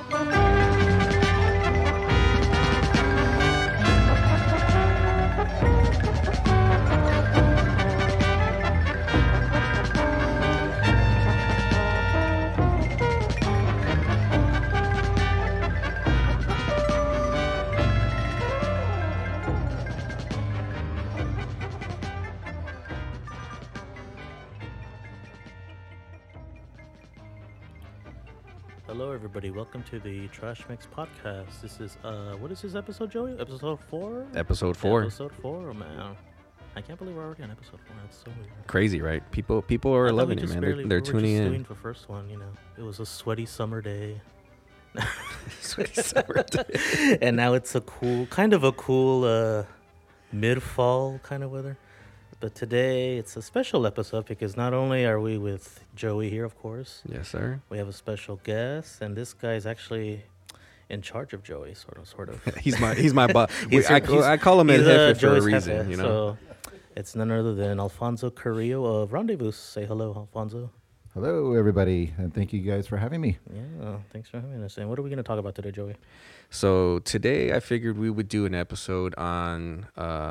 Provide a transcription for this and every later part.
Hello, everybody. Welcome to the Trash Mix podcast. This is what is this episode, Joey? Episode 4. Episode 4. Episode 4. Oh, man, I can't believe we're already on episode 4. That's so weird. Crazy, right? People are loving it, man. They're tuning in. Doing for first one, you know. It was a sweaty summer day. Sweaty summer day. And now it's a cool mid-fall kind of weather. But today it's a special episode because not only are we with Joey here, of course. Yes, sir. We have a special guest, and this guy is actually in charge of Joey, sort of. he's my boss. I call him El Jefe for a reason, Jefe, you know. So it's none other than Alfonso Carrillo of Rendezvous. Say hello, Alfonso. Hello, everybody, and thank you guys for having me. Yeah, thanks for having us. And what are we going to talk about today, Joey? So today I figured we would do an episode on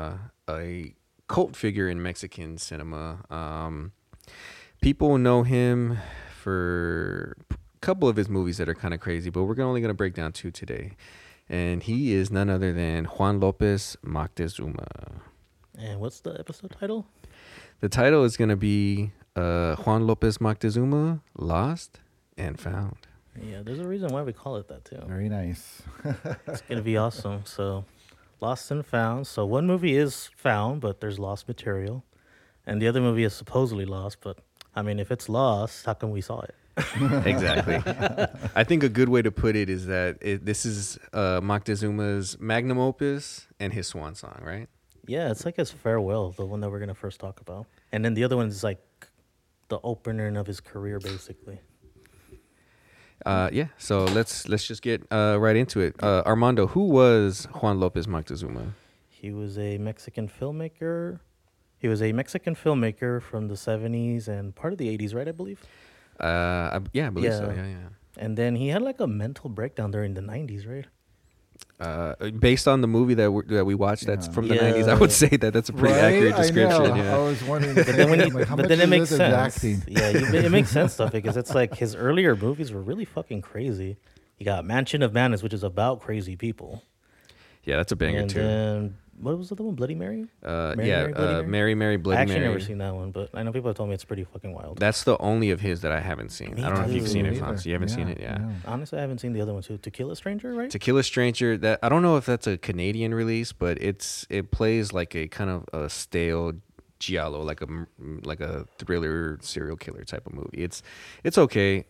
a cult figure in Mexican cinema. People know him for a couple of his movies that are kind of crazy, but we're only going to break down 2 today. And he is none other than Juan Lopez Moctezuma. And what's the episode title? The title is going to be Juan Lopez Moctezuma, Lost and Found. Yeah, there's a reason why we call it that, too. Very nice. It's going to be awesome. So, Lost and Found. So, one movie is found, but there's lost material. And the other movie is supposedly lost, but, I mean, if it's lost, how come we saw it? Exactly. I think a good way to put it is that this is Moctezuma's magnum opus and his swan song, right? Yeah, it's like his farewell, the one that we're going to first talk about. And then the other one is like the opener of his career, basically. Yeah, so let's just get right into it. Armando, who was Juan Lopez Moctezuma? He was a Mexican filmmaker. He was a Mexican filmmaker from the 70s and part of the 80s, right, I believe? I believe so. Yeah. And then he had like a mental breakdown during the 90s, right? Based on the movie that we watched, that's from the 90s. I would say that's a pretty accurate description. I know. Yeah. I was wondering. But then it makes sense. Acting? Yeah, it makes sense stuff because it's like his earlier movies were really fucking crazy. You got Mansion of Madness, which is about crazy people. Yeah, that's a banger and too. Then what was the other one? Bloody Mary? Mary, Mary, Bloody I actually Mary. never seen that one, but I know people have told me it's pretty fucking wild. That's the only of his that I haven't seen. Me I don't know if you've seen it, too. Fonz. You haven't seen it, yeah. Honestly, I haven't seen the other one too. To Kill a Stranger, right? To Kill a Stranger. That I don't know if that's a Canadian release, but it plays like a kind of a stale giallo, like a thriller serial killer type of movie. It's okay.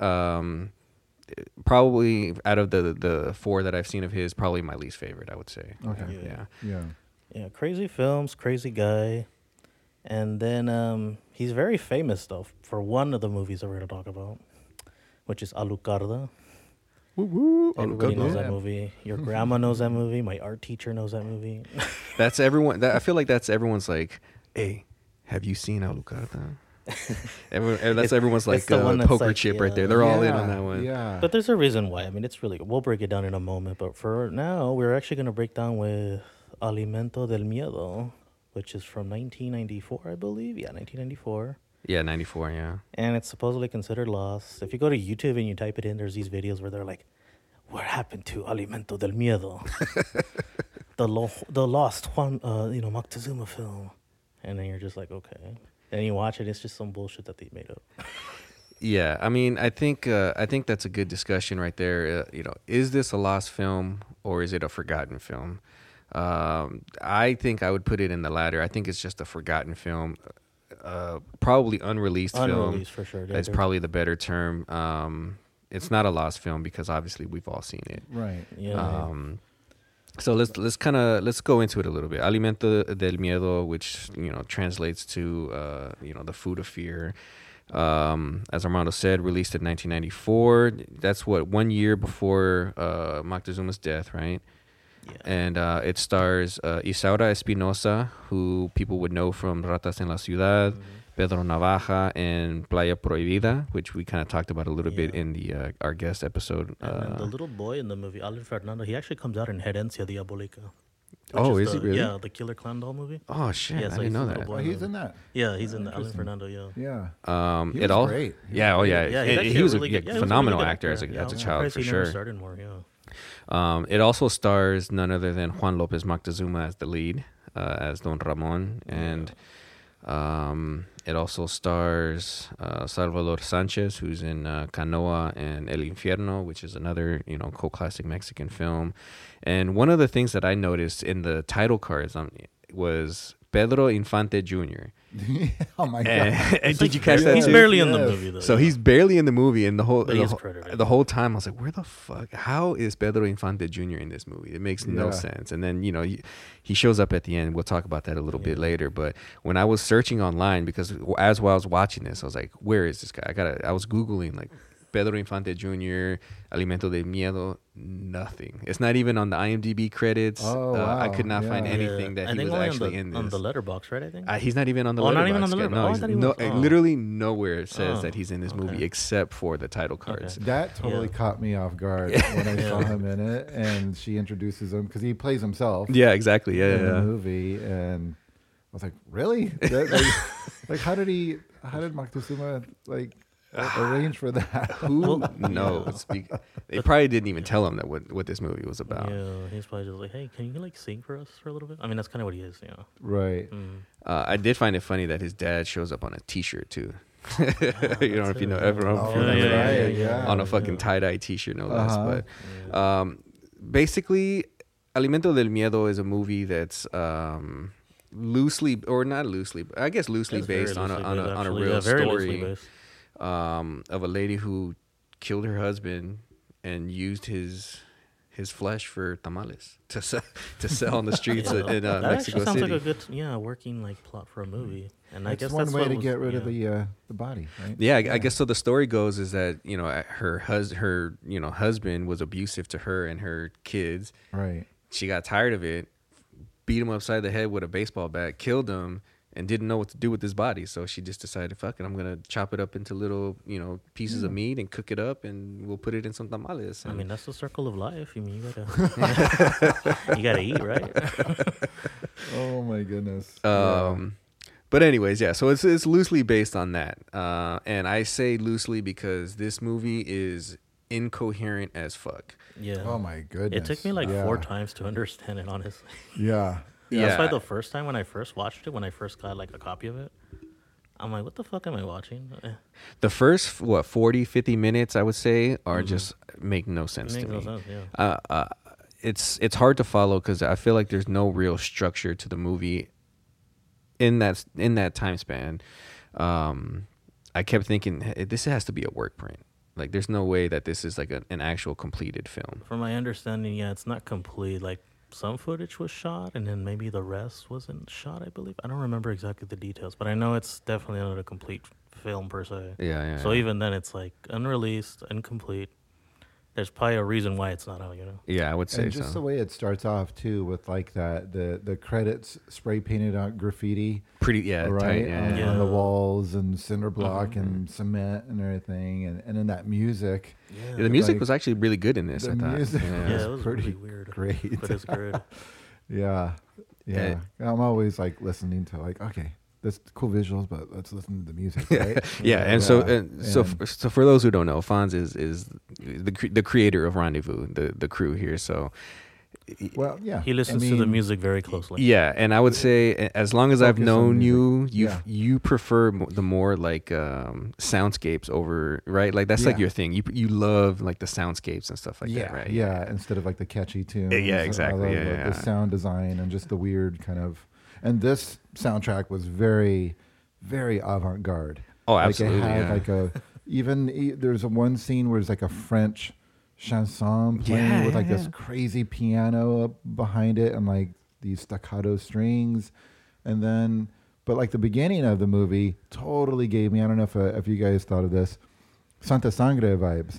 Probably out of the 4 that I've seen of his, probably my least favorite, I would say. Okay. Yeah, crazy films, crazy guy. And then he's very famous, though, for one of the movies that we're going to talk about, which is Alucarda. Woo-woo. Everybody knows that movie. Your grandma knows that movie. My art teacher knows that movie. That's everyone. I feel like that's everyone's like, hey, have you seen Alucarda? Everyone's like poker like, chip right there. They're all in on that one. Yeah. But there's a reason why. I mean, it's really good. We'll break it down in a moment. But for now, we're actually going to break down with Alimento del Miedo, which is from 1994, I believe. Yeah, 1994. Yeah, 94, yeah. And it's supposedly considered lost. If you go to YouTube and you type it in, there's these videos where they're like, what happened to Alimento del Miedo? the lost Juan, Moctezuma film. And then you're just like, okay. And you watch it, it's just some bullshit that they made up. Yeah, I mean, I think that's a good discussion right there. Is this a lost film or is it a forgotten film? I think I would put it in the latter. I think it's just a forgotten film, probably unreleased film. Unreleased for sure. That's probably the better term. It's not a lost film because obviously we've all seen it. Right. Yeah. So let's go into it a little bit. Alimento del Miedo, which translates to the food of fear. As Armando said, released in 1994. That's 1 year before Moctezuma's death, right? Yeah. And it stars Isaura Espinosa, who people would know from Ratas en la Ciudad, Pedro Navaja in Playa Prohibida, which we kind of talked about a little bit Yeah. in the our guest episode. And then the little boy in the movie, Alan Fernando, he actually comes out in Herencia Diabólica. Oh, which is he the, really? Yeah, the Killer Clown Doll movie. Oh shit! Yeah, I so didn't he's know the that. little Oh, boy he's in that. Yeah, he's in the Alan Interesting. Fernando. Yeah. Yeah. He It was all. great. He Yeah. Oh was yeah. great. Yeah, He was a really good. Yeah, he was a phenomenal really good actor as a Yeah, child I'm for surprised he never sure. started more. Yeah. It also stars none other than Juan Lopez Moctezuma as the lead, as Don Ramon, and it also stars Salvador Sanchez, who's in Canoa and El Infierno, which is another cult classic Mexican film. And one of the things that I noticed in the title cards was Pedro Infante Jr. Oh my god. And did you catch that He's too? barely in the Yes. movie though. So yeah. he's barely in the movie, and But he's credited. the whole time I was like, "Where the fuck? How is Pedro Infante Jr. in this movie? It makes no Yeah. sense." And then he shows up at the end. We'll talk about that a little bit later. But when I was searching online, because while I was watching this, I was like, "Where is this guy?" I was googling like Pedro Infante Jr. Alimento del Miedo. Nothing. It's not even on the IMDb credits. Oh, I wow. could not find Yeah. anything that I he think was only actually in on this. the letterbox, right? I think. He's not even on the Oh, letterbox. not even on the yet. letterbox. No, Oh, I he's thought he was. Oh. literally nowhere it says Oh, that he's in this movie okay. except for the title cards. Okay. That totally Yeah. caught me off guard when I saw him in it, and she introduces him because he plays himself Yeah, exactly. Yeah, in the yeah. movie, and I was like, really? Like, how did Moctezuma arrange for that? Who knows? They probably didn't even tell him that what this movie was about. Yeah, he's probably just like, hey, can you like sing for us for a little bit? I mean, that's kind of what he is, Right. I did find it funny that his dad shows up on a T-shirt too. You know, if you know, everyone Oh, remember that's that. right, yeah. On a fucking tie-dye T-shirt, no less. Uh-huh. But basically, Alimento del Miedo is a movie that's loosely, or not loosely, but I guess loosely It's very based on loosely a based, actually. real Yeah, very loosely story based. of a lady who killed her husband and used his flesh for tamales to sell on the streets Yeah. in That Mexico actually sounds City. like a good, working like plot for a movie. And I That's guess one that's way what to was- get rid of yeah. the body, right? Yeah, I guess so. The story goes is that her husband was abusive to her and her kids. Right. She got tired of it, beat him upside the head with a baseball bat, killed him, and didn't know what to do with his body. So she just decided, fuck it, I'm gonna chop it up into little pieces of meat and cook it up, and we'll put it in some tamales. I And- mean, that's the circle of life. I mean, you gotta eat, right? Oh my goodness. But anyways, yeah. So it's loosely based on that, and I say loosely because this movie is incoherent as fuck. Yeah. Oh my goodness. It took me like Yeah. 4 times to understand it, honestly. Yeah. That's why Yeah. the first time when I first watched it, when I first got like a copy of it, I'm like, what the fuck am I watching? The first 40, 50 minutes, I would say, are just make no sense It to makes me. no sense, yeah. It's hard to follow because I feel like there's no real structure to the movie in that time span. I kept thinking, hey, this has to be a work print. Like, there's no way that this is like an actual completed film. From my understanding, yeah, it's not complete. Like, some footage was shot, and then maybe the rest wasn't shot, I believe. I don't remember exactly the details, but I know it's definitely not a complete film per se. Yeah. So even then, it's like unreleased, incomplete. There's probably a reason why it's not out, Yeah, I would say And just the so. way it starts off too, with like that the credits spray painted on graffiti, Pretty, yeah, right, tight, yeah. Yeah. on the walls and cinder block and cement and everything, and then that music. Yeah, the music Like, was actually really good in this. the I thought. music Yeah. Yeah, it was pretty really weird. great. But it's good. Yeah. I'm always like listening to like, okay, that's cool visuals, but let's listen to the music, right? Yeah, and so And- for those who don't know, Fonz is the creator of Rendezvous, the crew here. So well, yeah. He listens to the music very closely. yeah, and I would say as long as I've Focus on known you, music. Yeah. you prefer the more like soundscapes over, right? Like that's like Yeah. your thing. You love like the soundscapes and stuff like that, right? Yeah, instead of like the catchy tunes. Yeah, exactly. I love Yeah. the sound design and just the weird kind of. And this soundtrack was very, very avant-garde. Oh, Like absolutely. it had Yeah. like there's one scene where it's like a French chanson playing with like this crazy piano up behind it and like these staccato strings, and then but like the beginning of the movie totally gave me, I don't know if you guys thought of this, Santa Sangre vibes.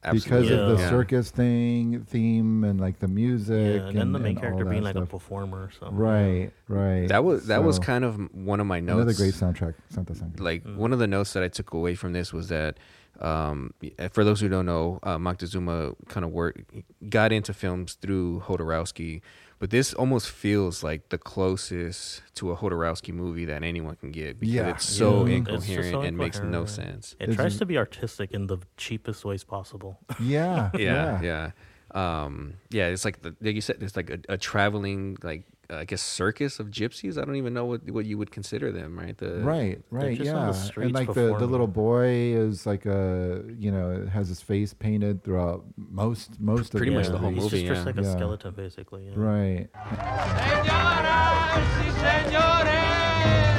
because of the Yeah. circus theme and like the music. Yeah, and then the main all character that being like a stuff. performer. So Right. That was So, kind of one of my notes. another great soundtrack. Santa Sangre. Like one of the notes that I took away from this was that for those who don't know, Moctezuma kind of got into films through Jodorowsky, but this almost feels like the closest to a Jodorowsky movie that anyone can get because Yeah. it's so Yeah. It's just incoherent so and makes no incoherent. sense. It It's- tries to be artistic in the cheapest ways possible. Yeah. Yeah. It's like like you said, it's like a traveling I guess circus of gypsies. I don't even know what you would consider them, right? Right, just on yeah. the streets And like the performing. little boy is like has his face painted throughout most of Pretty the much the whole he's movie, just dressed yeah. like a Yeah. skeleton, basically. Yeah. Right. Señoras y señores,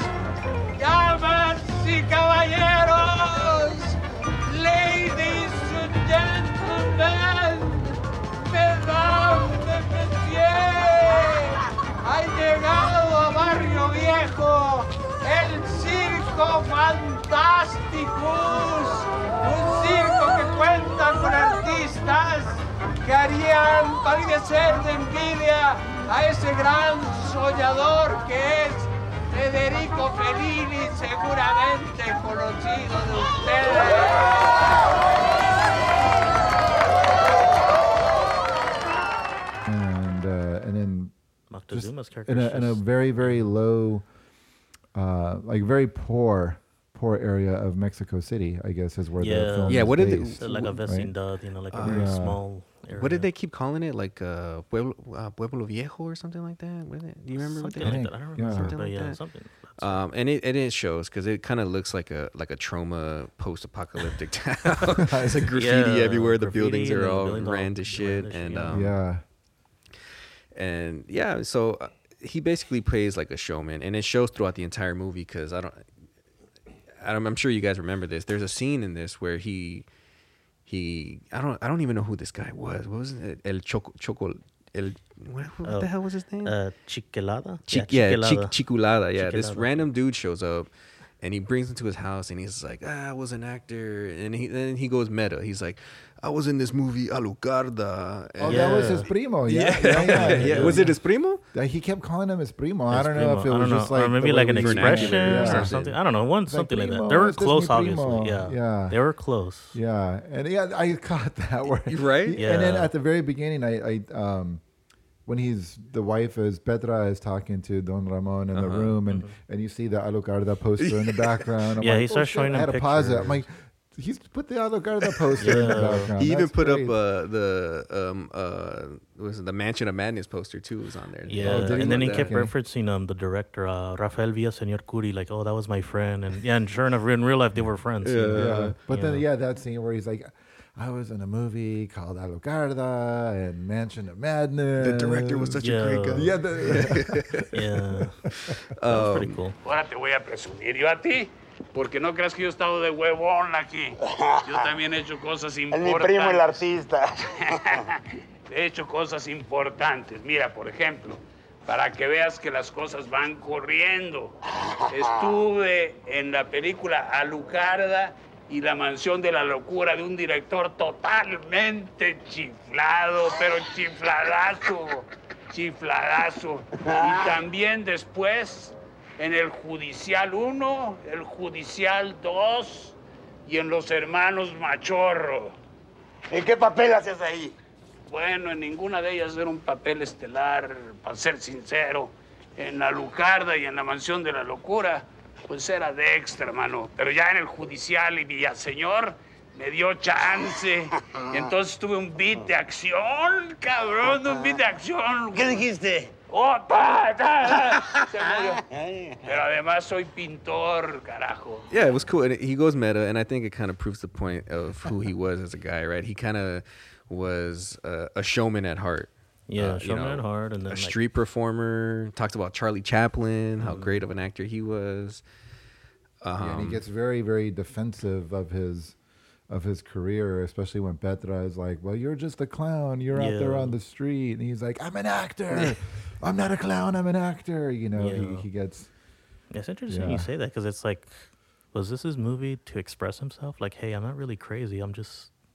damas y caballeros, ladies and gentlemen, mesdames et messieurs, ha llegado a Barrio Viejo el Circo Fantasticus, un circo que cuenta con artistas que harían palidecer de envidia a ese gran soñador que es Federico Fellini, seguramente conocido de ustedes. And then Moctezuma's character. in a very, very low, like very poor area of Mexico City, I guess, is where the Yeah. film Yeah, is what did they- based, like a right? vecindad, like a very Yeah. small area. What did they keep calling it? Like Pueblo Viejo or something like that? What is it? Do you remember what Something they? like think, that. I don't yeah. remember, Something but like yeah, that. something. And it shows because it kind of looks like a trauma post-apocalyptic town. It's like graffiti Yeah, everywhere. The graffiti buildings and are the all buildings all ran to shit, ran to and shit, Yeah. so he basically plays like a showman, and it shows throughout the entire movie because I'm sure you guys remember this. There's a scene in this where I don't even know who this guy was. What was it? What the hell was his name? Chiquelada? Chiculada. Yeah, this Chiculada. random dude shows up, and he brings him to his house, and he's like, I was an actor, and then he goes meta. He's like, I was in this movie Alucarda. Oh, And that was Yeah. his primo. Yeah. yeah. Was it his primo? He kept calling him his primo. I His don't know if it primo. was I don't just know. like Or maybe the like way an we expression vernacular Yeah. or something. I don't know. Like, Something like that. primo, They were este es close, mi obviously. primo. Yeah. Yeah. They were close. Yeah, and I caught that word. Right? And then Yeah. at the very beginning, I when the wife is Petra is talking to Don Ramon in the room, and you see the Alucarda poster in the background. I'm Yeah, like, he starts shit, showing I had him to pause it. I'm pictures. like, he's put the Alucarda poster in the Yeah. background. He even That's put up great. the Mansion of Madness poster too was on there. Yeah, Oh, did he? and then he Okay. kept referencing the director, Rafael Villaseñor Curi, like, oh, that was my friend. And sure enough, in real life, they were friends. you know? Yeah, but then Yeah. that scene where he's like, I was in a movie called Alucarda and Mansion of Madness. The director was such Yeah. a great guy. Yeah, Yeah. That was pretty cool. Ahora te voy a presumir yo a ti, porque no creas que yo he estado de huevón aquí. Yo también he hecho cosas Es importantes. mi primo el artista. He hecho cosas importantes. Mira, por ejemplo, para que veas que las cosas van corriendo. Estuve en la película Alucarda y la mansión de la locura de un director totalmente chiflado, pero chifladazo, chifladazo. Y también después en el Judicial 1, el Judicial 2 y en Los Hermanos Machorro. ¿En qué papel hacías ahí? Bueno, en ninguna de ellas era un papel estelar, para ser sincero. En la Lucarda y en la Mansión de la Locura, pues era de extra, hermano. Pero ya en el Judicial y Villaseñor me dio chance. Y entonces tuve un beat de acción, cabrón, un beat de acción. ¿Qué dijiste? ¡Oh, ta, ta, ta! Se murió. Pero además soy pintor, carajo. Yeah, it was cool. And he goes meta, and I think it kind of proves the point of who he was as a guy, right? He kind of was a showman at heart. Yeah, showman at heart, and then a like, street performer. Talks about Charlie Chaplin, how great of an actor he was. Yeah, and he gets very, very defensive of his career, especially when Petra is like, "Well, you're just a clown. You're out there Yeah. on the street," and he's like, "I'm an actor. I'm not a clown. I'm an actor." You know, Yeah. he gets. It's interesting Yeah. you say that because it's like, was this his movie to express himself? Like, hey, I'm not really crazy. I'm just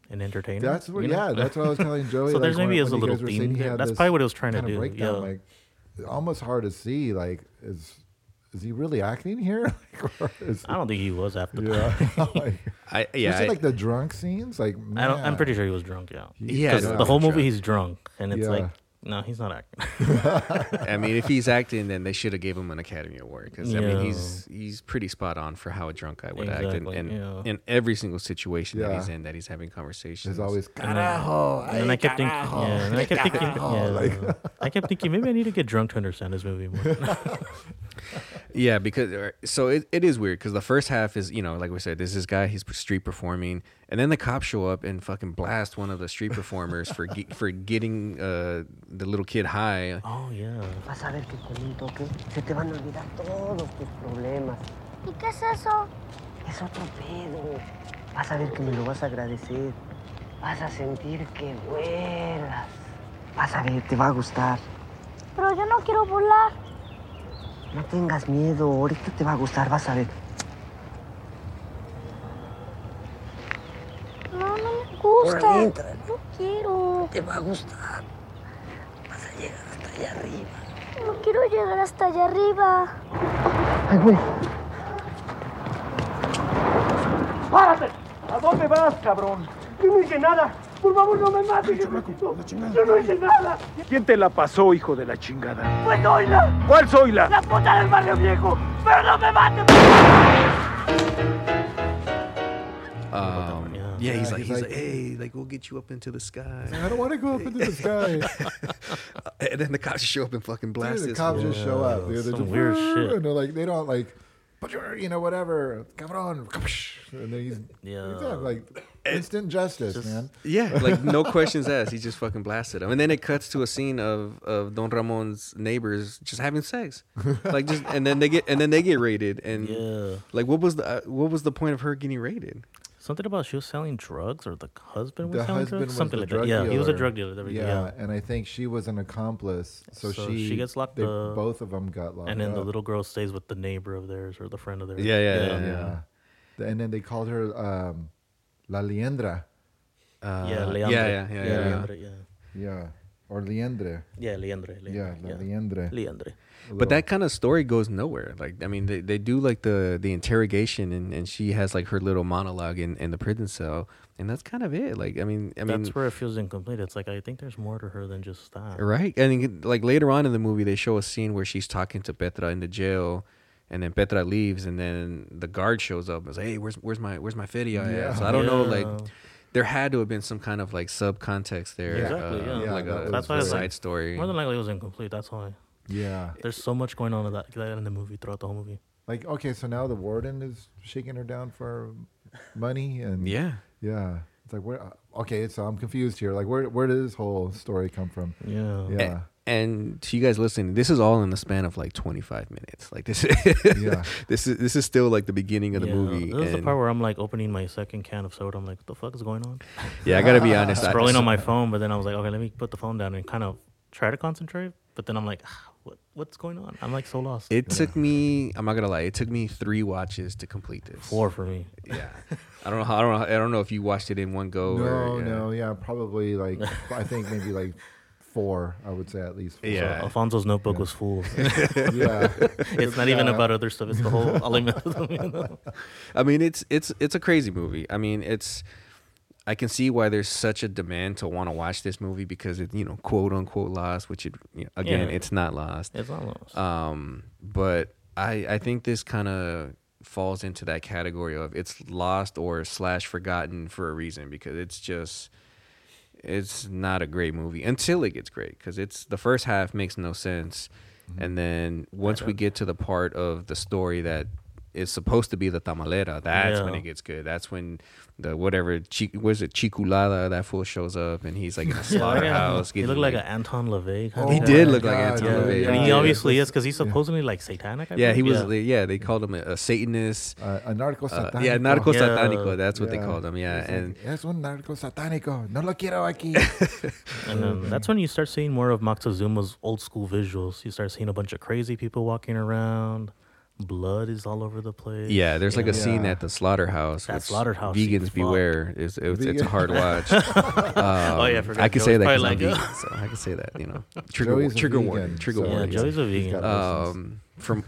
an entertainer. That's what. you know? Yeah, that's what I was telling Joey. So like, there's maybe when a you little guys were saying theme he there. had That's this probably what he was trying to kind of do. breakdown, Yeah. like almost hard to see. Like, is he really acting here? Or is, I don't think he was after that. yeah, like, especially I, like the drunk scenes. Like, man, I'm pretty sure he was drunk. Yeah. Yeah, Because no, the whole for movie sure. he's drunk, and it's Yeah. like, no, he's not acting. I mean, if he's acting, then they should have gave him an Academy Award because I mean, Yeah. he's pretty spot on for how a drunk guy would act, Exactly, and yeah. in every single situation that Yeah. he's in, that he's having conversations. there's always And then- carajo. And then I kept thinking, carajo, yeah, and I kept thinking, carajo, yeah, I kept thinking maybe I need to get drunk to understand this movie more. Yeah, because so it is weird because the first half is, you know, like we said, there's this guy, he's street performing, and then the cops show up and fucking blast one of the street performers for for getting the little kid high. Oh yeah. Vas a ver que con un toque se te van a olvidar todos tus problemas. ¿Y qué es eso? Es otro pedo. Vas a ver que me lo vas a agradecer. Vas a sentir que vuelas. Vas a ver, te va a gustar. Pero yo no quiero volar. No tengas miedo, ahorita te va a gustar, vas a ver. No, no me gusta. Órale, entra. No quiero. Te va a gustar. Vas a llegar hasta allá arriba. No quiero llegar hasta allá arriba. Ay, güey. ¡Párate! ¿A dónde vas, cabrón? Yo no hice nada. Por favor, no me mates, Jesucristo. Yo no hice nada. ¿Quién te la pasó, hijo de la chingada? Pues Zoila. ¿Cuál Zoila? La puta del barrio viejo. Pero no me mates. Yeah, he's Yeah, like, he's like, hey, like we'll get you up into the sky, I don't want to go up into the sky. and then the cops show up and fucking blast Dude, the this cops fool. just show up. Dude. They're some just, weird shit. And they're like, they don't like, but you know, whatever, cabron. And then he's Yeah. like instant justice, man. Yeah, like no questions asked. He just fucking blasted him, and then it cuts to a scene of Don Ramon's neighbors just having sex, like just, and then they get raided, and Yeah. like what was the point of her getting raided? Something about she was selling drugs, or the husband was The selling husband drugs. was Something the like that. drug Yeah, he was a dealer. drug dealer. There we go. Yeah, and I think she was an accomplice, so So she she gets locked they, up. Both of them got locked And then up. the little girl stays with the neighbor of theirs or the friend of theirs. Yeah. And then they called her La Liendra. Yeah, Leandre. yeah. Leandre, yeah. Yeah, or Liendre. Yeah, Leandre. Yeah, La Liendre. Leandre. But that kind of story goes nowhere. Like, I mean, they do like the interrogation, and she has like her little monologue in the prison cell, and that's kind of it. Like, I mean, That's where it feels incomplete. It's like I think there's more to her than just that. right? And like later on in the movie, they show a scene where she's talking to Petra in the jail, and then Petra leaves, and then the guard shows up and says, "Hey, where's my feria?" Yeah. So I don't know, like. Yeah. There had to have been some kind of like subcontext there, Exactly, yeah. like Yeah, a that's why it's side like- story. More than likely, it was incomplete. That's why. Yeah. There's so much going on in that in the movie throughout the whole movie. Like, okay, so now the warden is shaking her down for money, and Yeah. it's like, where? Okay, so I'm confused here. Like, where did this whole story come from? Yeah. Yeah, And to you guys listening, this is all in the span of like 25 minutes. Like this, Yeah. this is still like the beginning of the Yeah. movie. This is the and- part where I'm like opening my second can of soda. I'm like, what the fuck is going on? yeah, I gotta be honest. Scrolling on my phone, but then I was like, okay, let me put the phone down and kind of try to concentrate. But then I'm like, what's going on? I'm like so lost. It took me. I'm not gonna lie. It took me 3 watches to complete this. 4 for me. Yeah. I don't know if you watched it in one go. No, probably like I think maybe like 4. I would say at least 4. Yeah. So Alfonso's notebook was full. Yeah. It's not even about other stuff. It's the whole element. I mean, it's a crazy movie. I mean, I can see why there's such a demand to want to watch this movie because it, you know, quote unquote lost, which again, Yeah. it's not lost. It's not lost. But I think this kind of falls into that category of it's lost or / forgotten for a reason because it's not a great movie until it gets great because the first half makes no sense. And then once we get to the part of the story that is supposed to be the tamalera, that's when Yeah. it gets good. That's when the Chiculada, that fool shows up and he's like in a slaughterhouse. He getting, looked like an Anton LaVey. Kind Oh He of did guy. look like God, Anton Yeah, LaVey. and he Yeah. obviously is because he's supposedly like satanic. I Yeah, he believe. was. Yeah, they called him a Satanist. A narco satánico. Yeah, narco Yeah. satánico. That's what they Yeah. called him. Yeah, It's and like, es un narco satánico. No lo quiero aquí. And then that's when you start seeing more of Moctezuma's old school visuals. You start seeing a bunch of crazy people walking around, blood is all over the place. Yeah, there's like a scene Yeah. at the slaughterhouse. That which slaughterhouse Vegans scene, beware. It's a hard watch. Oh yeah, I forgot. I can say that Joey's because I'm probably like, vegan, so I can say that. Joey's a Trigger vegan, warning. Trigger so Yeah, warning. Joey's a he's vegan. got lessons. From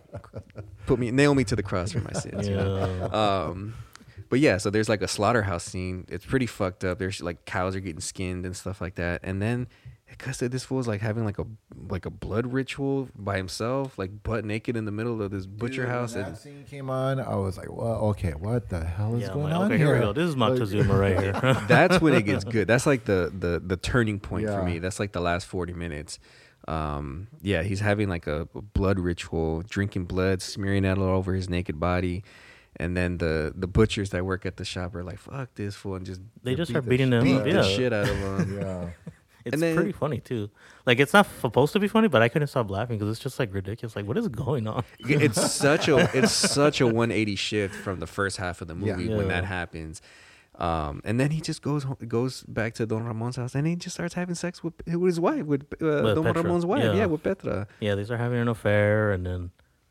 nail me to the cross for my sins. You know? Yeah. But yeah, so there's like a slaughterhouse scene. It's pretty fucked up. There's like cows are getting skinned and stuff like that. And then because this fool's like having like a blood ritual by himself, like butt naked in the middle of this butcher Dude, house. When And that scene came on, I was like, "Well, okay, what the hell is Yeah, I'm going like, on okay, here we go. This is Moctezuma right here. that's when it gets good. That's like the turning point for Yeah. me. That's like the last 40 minutes. Yeah, he's having like a blood ritual, drinking blood, smearing it all over his naked body. And then the butchers that work at the shop are like, "Fuck this fool," and just They just beat start the beating him beat up. the Yeah. shit out of him. Yeah, It's And then- pretty funny too. Like it's not supposed to be funny, but I couldn't stop laughing because it's just like ridiculous. Like what is going on? It's such a 180 shift from the first half of the movie Yeah. when Yeah. that happens. And then he just goes back to Don Ramon's house and he just starts having sex with his wife, with Don Petra. Ramon's wife, Yeah. yeah, with Petra. Yeah, they start having an affair, and then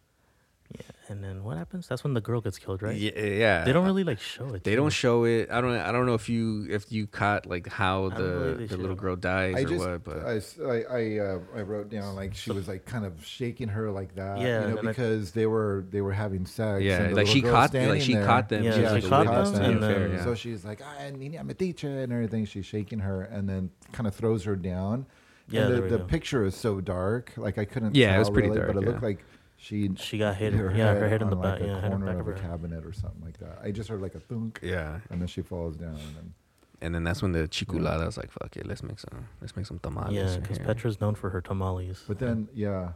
what happens? That's when the girl gets killed, right? Yeah. They don't really like show it. They too. don't show it. I don't know if you caught like how I don't believe they the should. little girl dies I or just what, but I wrote down like she was like kind of shaking her like that, Yeah, you know, and I- because they were having sex. yeah, and the like little she girl caught standing she there. caught them. Yeah, She was she like a caught witness them, to the and affair, then- yeah. So she's like, I'm a teacher and everything. She's shaking her and then kind of throws her down. Yeah, and there we the go. picture is so dark, like I couldn't. Yeah, it tell was pretty really, dark, but it yeah. looked like she got hit. Her head in the on, back. like Yeah, a hit in the corner back of of a her head. cabinet or something like that. I just heard like a thunk, Yeah. and then she falls down. And then that's when the chiculada was like, "Fuck it, let's make some tamales." Yeah, in because here. Petra's known for her tamales. But then, yeah.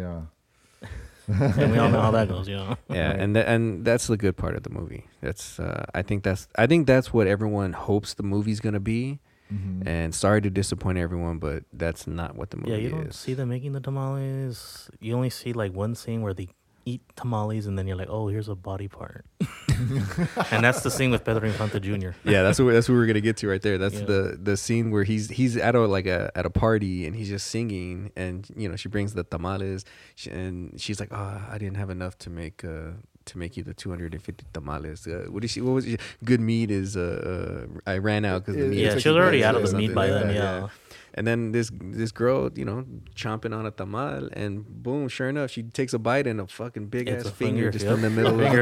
And we all know how that goes, you know. Yeah, Right. and that's the good part of the movie. That's I think that's what everyone hopes the movie's gonna be. Mhm. And sorry to disappoint everyone, but that's not what the movie Yeah, you don't is. see them making the tamales. You only see like one scene where they eat tamales, and then you're like, oh, here's a body part. And that's the scene with Pedro Infante Jr. Yeah, that's what we're gonna get to right there. That's Yeah. the scene where he's at a party and he's just singing, and she brings the tamales, and she's like, "Oh, I didn't have enough to make you the 250 tamales. What was it? Good meat is I ran out because the meat. Yeah, is she was already out of the something meat by like then. that, Yeah. And then this girl, chomping on a tamal, and boom, sure enough, she takes a bite and a fucking big It's ass a finger finger, just yep. in the middle Finger. of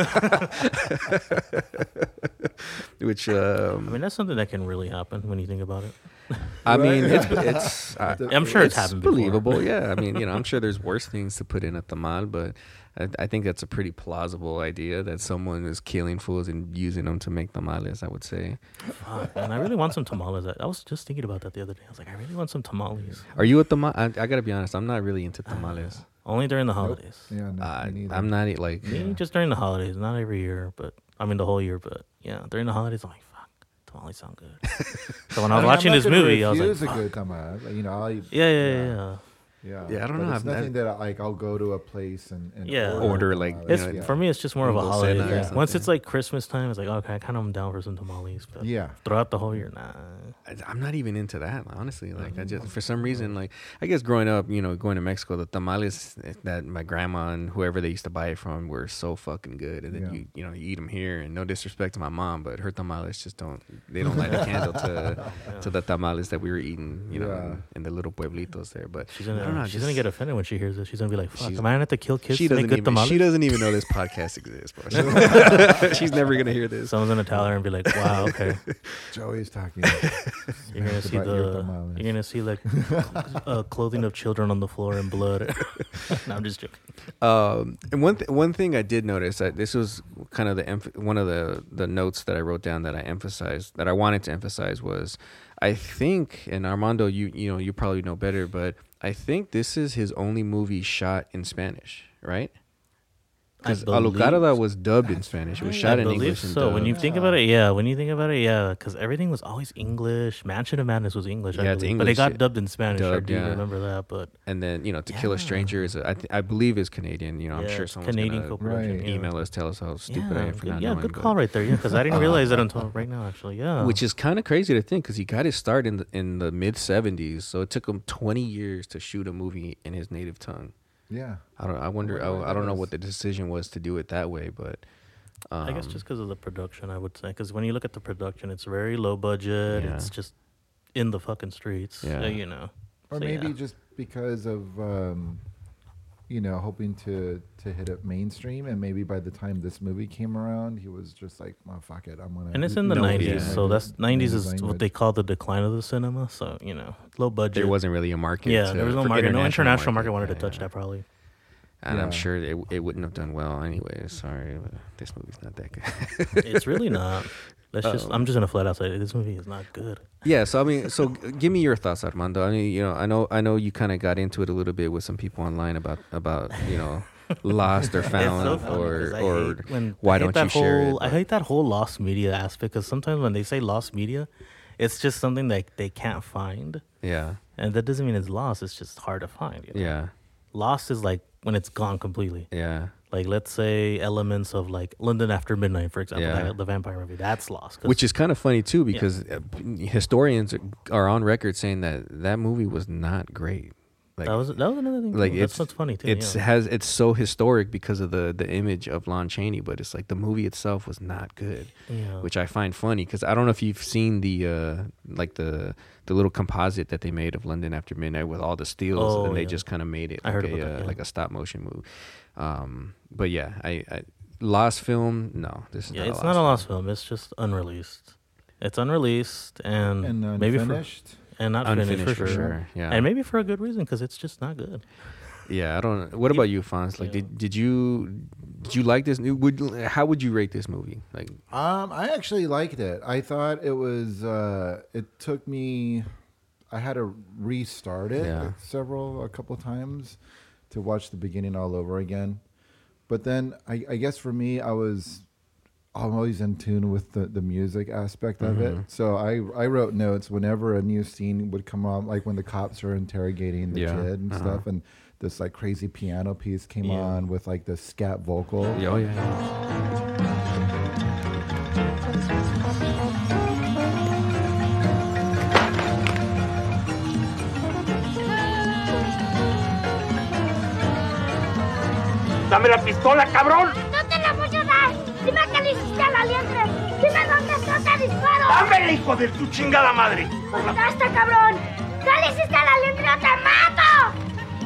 the tamal. Which I mean, that's something that can really happen when you think about it. I mean, Right. it's I'm sure it's happened before. believable. Yeah, I mean, I'm sure there's worse things to put in a tamal, but I think that's a pretty plausible idea that someone is killing fools and using them to make tamales. I would say. Fuck, man, I really want some tamales. I was just thinking about that the other day. I was like, I really want some tamales. Are you a tamal? I gotta be honest. I'm not really into tamales. Only during the holidays. Yeah, no, me neither. I'm not like. Me, just during the holidays, not every year, but I mean the whole year. But yeah, during the holidays, I'm like, fuck, tamales sound good. So when I was watching this movie, I was like, refuse a fuck. good tamal. I'll eat, yeah. yeah. Yeah, I don't But know. It's nothing that I'll go to a place and Yeah. Order, like, tamales. It's you know, for me. It's just more of a Uncle holiday. Sena or thing. Once something. it's like Christmas time, it's like okay, I kind of am down for some tamales. But Yeah. throughout the whole year, nah. I'm not even into that, honestly. Like, I just, for some reason, like, I guess growing up, going to Mexico, the tamales that my grandma and whoever they used to buy it from were so fucking good. And then Yeah. you eat them here, and no disrespect to my mom, but her tamales just don't light a candle to the tamales that we were eating, Yeah. in the little pueblitos there. But She's I don't know, gonna she's gonna just- get offended when she hears this. She's gonna be like, "Fuck, She's- am I gonna have to kill kids She to make doesn't good even. tamales?" She doesn't even know this podcast exists, bro. She's never gonna hear this. Someone's gonna tell her and be like, "Wow, okay." Joey's talking. You're gonna see you're gonna see like clothing of children on the floor and blood. No, I'm just joking. And one thing I did notice that this was kind of one of the notes that I wrote down that I wanted to emphasize was, I think, and Armando, you probably know better, but I think this is his only movie shot in Spanish, right? Because Alucarda was dubbed in Spanish. It was shot in believe English and so. dubbed. When you think about it, yeah. Because everything was always English. Mansion of Madness was English, I Yeah, it's believe. But it English, got yeah. dubbed in Spanish. I Dubbed, do yeah. remember that. But And then, To Kill a Yeah. Stranger I believe is Canadian. I'm yeah, sure it's someone's Canadian gonna co-production. Right. yeah. email us, tell us how stupid I am for not yeah, knowing. good but- call right there. Yeah, because I didn't realize it until right now. Actually, yeah. Which is kind of crazy to think, because he got his start in the mid 70s, so it took him 20 years to shoot a movie in his native tongue. Yeah. I wonder. I don't know what the decision was to do it that way, but I guess just because of the production, I would say. Because when you look at the production, it's very low budget. Yeah. It's just in the fucking streets. Yeah. You know. Or So, maybe yeah. just because of, hoping to hit it mainstream. And maybe by the time this movie came around, he was just like, well, fuck it. I'm going to. And it's in the Nobody 90s, had so that's 90s is language. what they call the decline of the cinema. So, you know, low budget. there wasn't really a market. Yeah, there was no for market. No international market wanted to Yeah, touch yeah. that, probably. And I'm Yeah. sure it wouldn't have done well anyway. Sorry, but this movie's not that good. It's really not. I'm just gonna flat out say this movie is not good. Yeah, so I mean, give me your thoughts, Armando. I mean, I know you kind of got into it a little bit with some people online about lost or found, It's so funny 'cause I or hate when- why I hate don't you that share it? whole- I hate that whole lost media aspect because sometimes when they say lost media, it's just something that they can't find, Yeah, and that doesn't mean it's lost. It's just hard to find. You know? yeah, Lost is like when it's gone completely. yeah. Like let's say elements of like London After Midnight, for example, Yeah. the vampire movie. That's lost. 'Cause- Which is kind of funny too, because historians are on record saying that movie was not great. Like, that was another thing. like too. That's what's funny too. It's yeah. it's so historic because of the image of Lon Chaney, but it's like the movie itself was not good, Yeah. which I find funny because I don't know if you've seen the little composite that they made of London After Midnight with all the steals, Oh, and they yeah. just kind of made it I like heard about that, yeah. like a stop motion movie. But yeah, I Lost film, no, this is Yeah, not it's a not a lost lost film. It's just unreleased. It's unreleased and, And maybe unfinished. not Unfinished finished for sure, yeah. and maybe for a good reason because it's just not good. Yeah, I don't. What about you, Fonz? Like, Yeah. did you like this? How would you rate this movie? Like, I actually liked it. I thought it was. It took me. I had to restart it Yeah. a couple times to watch the beginning all over again. But then I guess for me, I'm always in tune with the music aspect of it. So I wrote notes whenever a new scene would come on, like when the cops are interrogating the Yeah. kid and stuff, and this like crazy piano piece came Yeah. on with like the scat vocal. oh yeah. ¡Dame la pistola, cabrón! ¡No te la voy a dar! ¡Dime que le hiciste a la liendre! ¡Dime dónde está! ¡Te disparo! ¡Dámela, hijo de tu chingada madre! ¡Basta, cabrón! ¿Qué le hiciste a la liendre o te mato!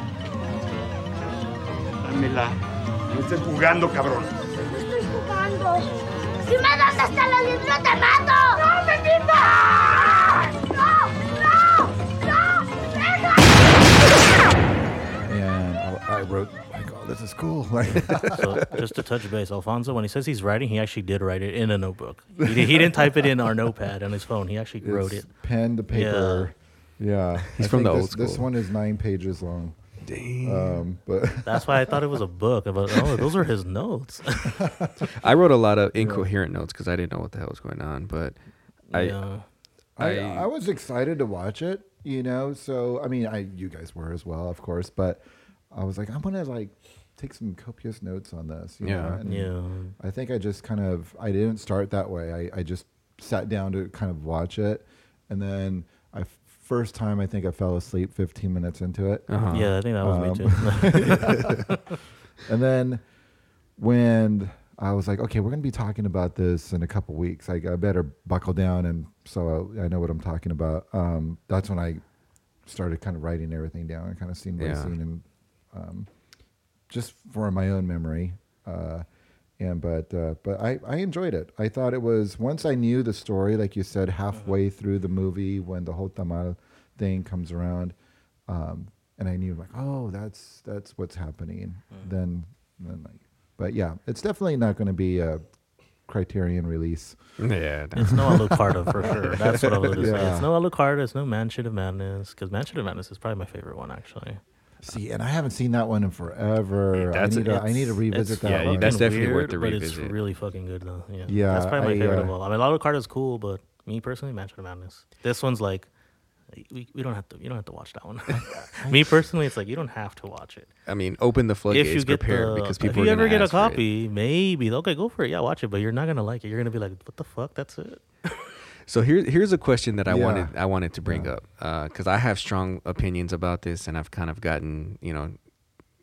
Dámela. No estés jugando, cabrón. No estoy jugando. ¡Dime dónde está la liendre o te mato! ¡No, Pepito! ¡No! ¡No! ¡No! ¡Deja! And I wrote like, "Oh, this is cool." Like, So just to touch base, Alfonso, when he says he's writing, he actually did write it in a notebook. He didn't type it in our notepad on his phone. He actually wrote it. it's pen to paper. Yeah, He's I from think the this, old This school. one is 9 pages long. Dang. But That's why I thought it was a book. About those are his notes. I wrote a lot of incoherent notes because I didn't know what the hell was going on. But Yeah. I was excited to watch it. So I mean, you guys were as well, of course. But I was like, I'm gonna like take some copious notes on this. Yeah. And Yeah. I think I just I didn't start that way. I just sat down to kind of watch it, and then first time I think I fell asleep 15 minutes into it. uh-huh. Yeah, I think that was me too. And then when I was like, okay, we're going to be talking about this in a couple weeks, I better buckle down, and so I know what I'm talking about. That's when I started kind of writing everything down and kind of seeing what I've seen, and just for my own memory. But I enjoyed it. I thought it was, once I knew the story, like you said, halfway through the movie when the whole tamal thing comes around, and I knew like, oh, that's what's happening. Then like, but yeah, it's definitely not going to be a Criterion release. Yeah. It's no Alucarda for sure. That's what I was going to say. Yeah. It's no Alucarda. It's no Mansion of Madness. Because Mansion of Madness is probably my favorite one, actually. See, and I haven't seen that one in forever. Yeah, I need to revisit It's that yeah, one. that's fucking definitely worth weird, the but revisit. it's really fucking good, though. Yeah. Yeah, That's probably my I, favorite of all. I mean, Alucarda is cool, but me personally, Mansion of Madness. This one's like, we don't have to. You don't have to watch that one. Me personally, it's like you don't have to watch it. I mean, open the floodgates, If you get prepared because people if you are ever gonna get a ask for it. copy, maybe okay, go for it. Yeah, watch it, but you're not gonna like it. You're gonna be like, what the fuck? That's it. So here's a question that I Yeah. wanted to bring up because I have strong opinions about this, and I've kind of gotten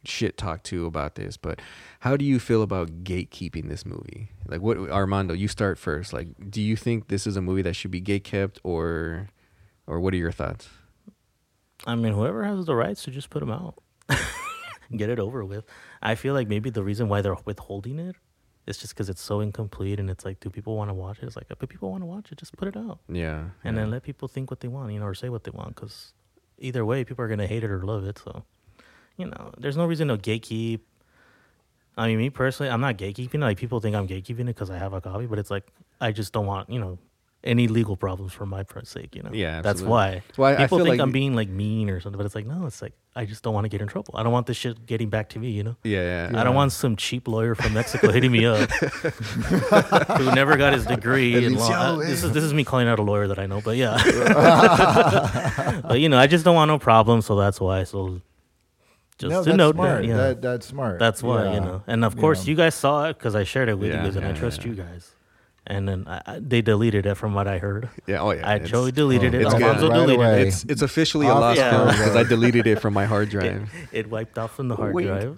shit talk too about this, but how do you feel about gatekeeping this movie? Like, what, Armando, you start first. Like, do you think this is a movie that should be gatekept, or what are your thoughts? I mean, whoever has the rights to just put them out, get it over with. I feel like maybe the reason why they're withholding it is just because it's so incomplete, and it's like, do people want to watch it? It's like, if people want to watch it, just put it out. Yeah. And then let people think what they want, you know, or say what they want, because either way, people are going to hate it or love it. So, you know, there's no reason to gatekeep. I mean, me personally, I'm not gatekeeping. Like, people think I'm gatekeeping it because I have a copy, but it's like, I just don't want, you know, any legal problems for my sake, you know? Yeah, that's absolutely. why. Well, I people feel think like I'm being, like, mean or something, but it's like, no, it's like, I just don't want to get in trouble. I don't want this shit getting back to me, you know? Yeah. I don't want some cheap lawyer from Mexico hitting me up who never got his degree in law. This is me calling out a lawyer that I know, but yeah. But, you know, I just don't want no problem, so that's why. So just No, to that's note smart. that, yeah. That's smart. That's why, Yeah. you know. And of course, you guys saw it because I shared it with you Yeah, guys, and I yeah, trust yeah. you guys. And then they deleted it from what I heard. Yeah. Oh yeah. I totally deleted it. it's good. Alfonso Right deleted away. it. It's officially a Off lost the film road. because I deleted it from my hard drive. It wiped off from the hard Wink. drive.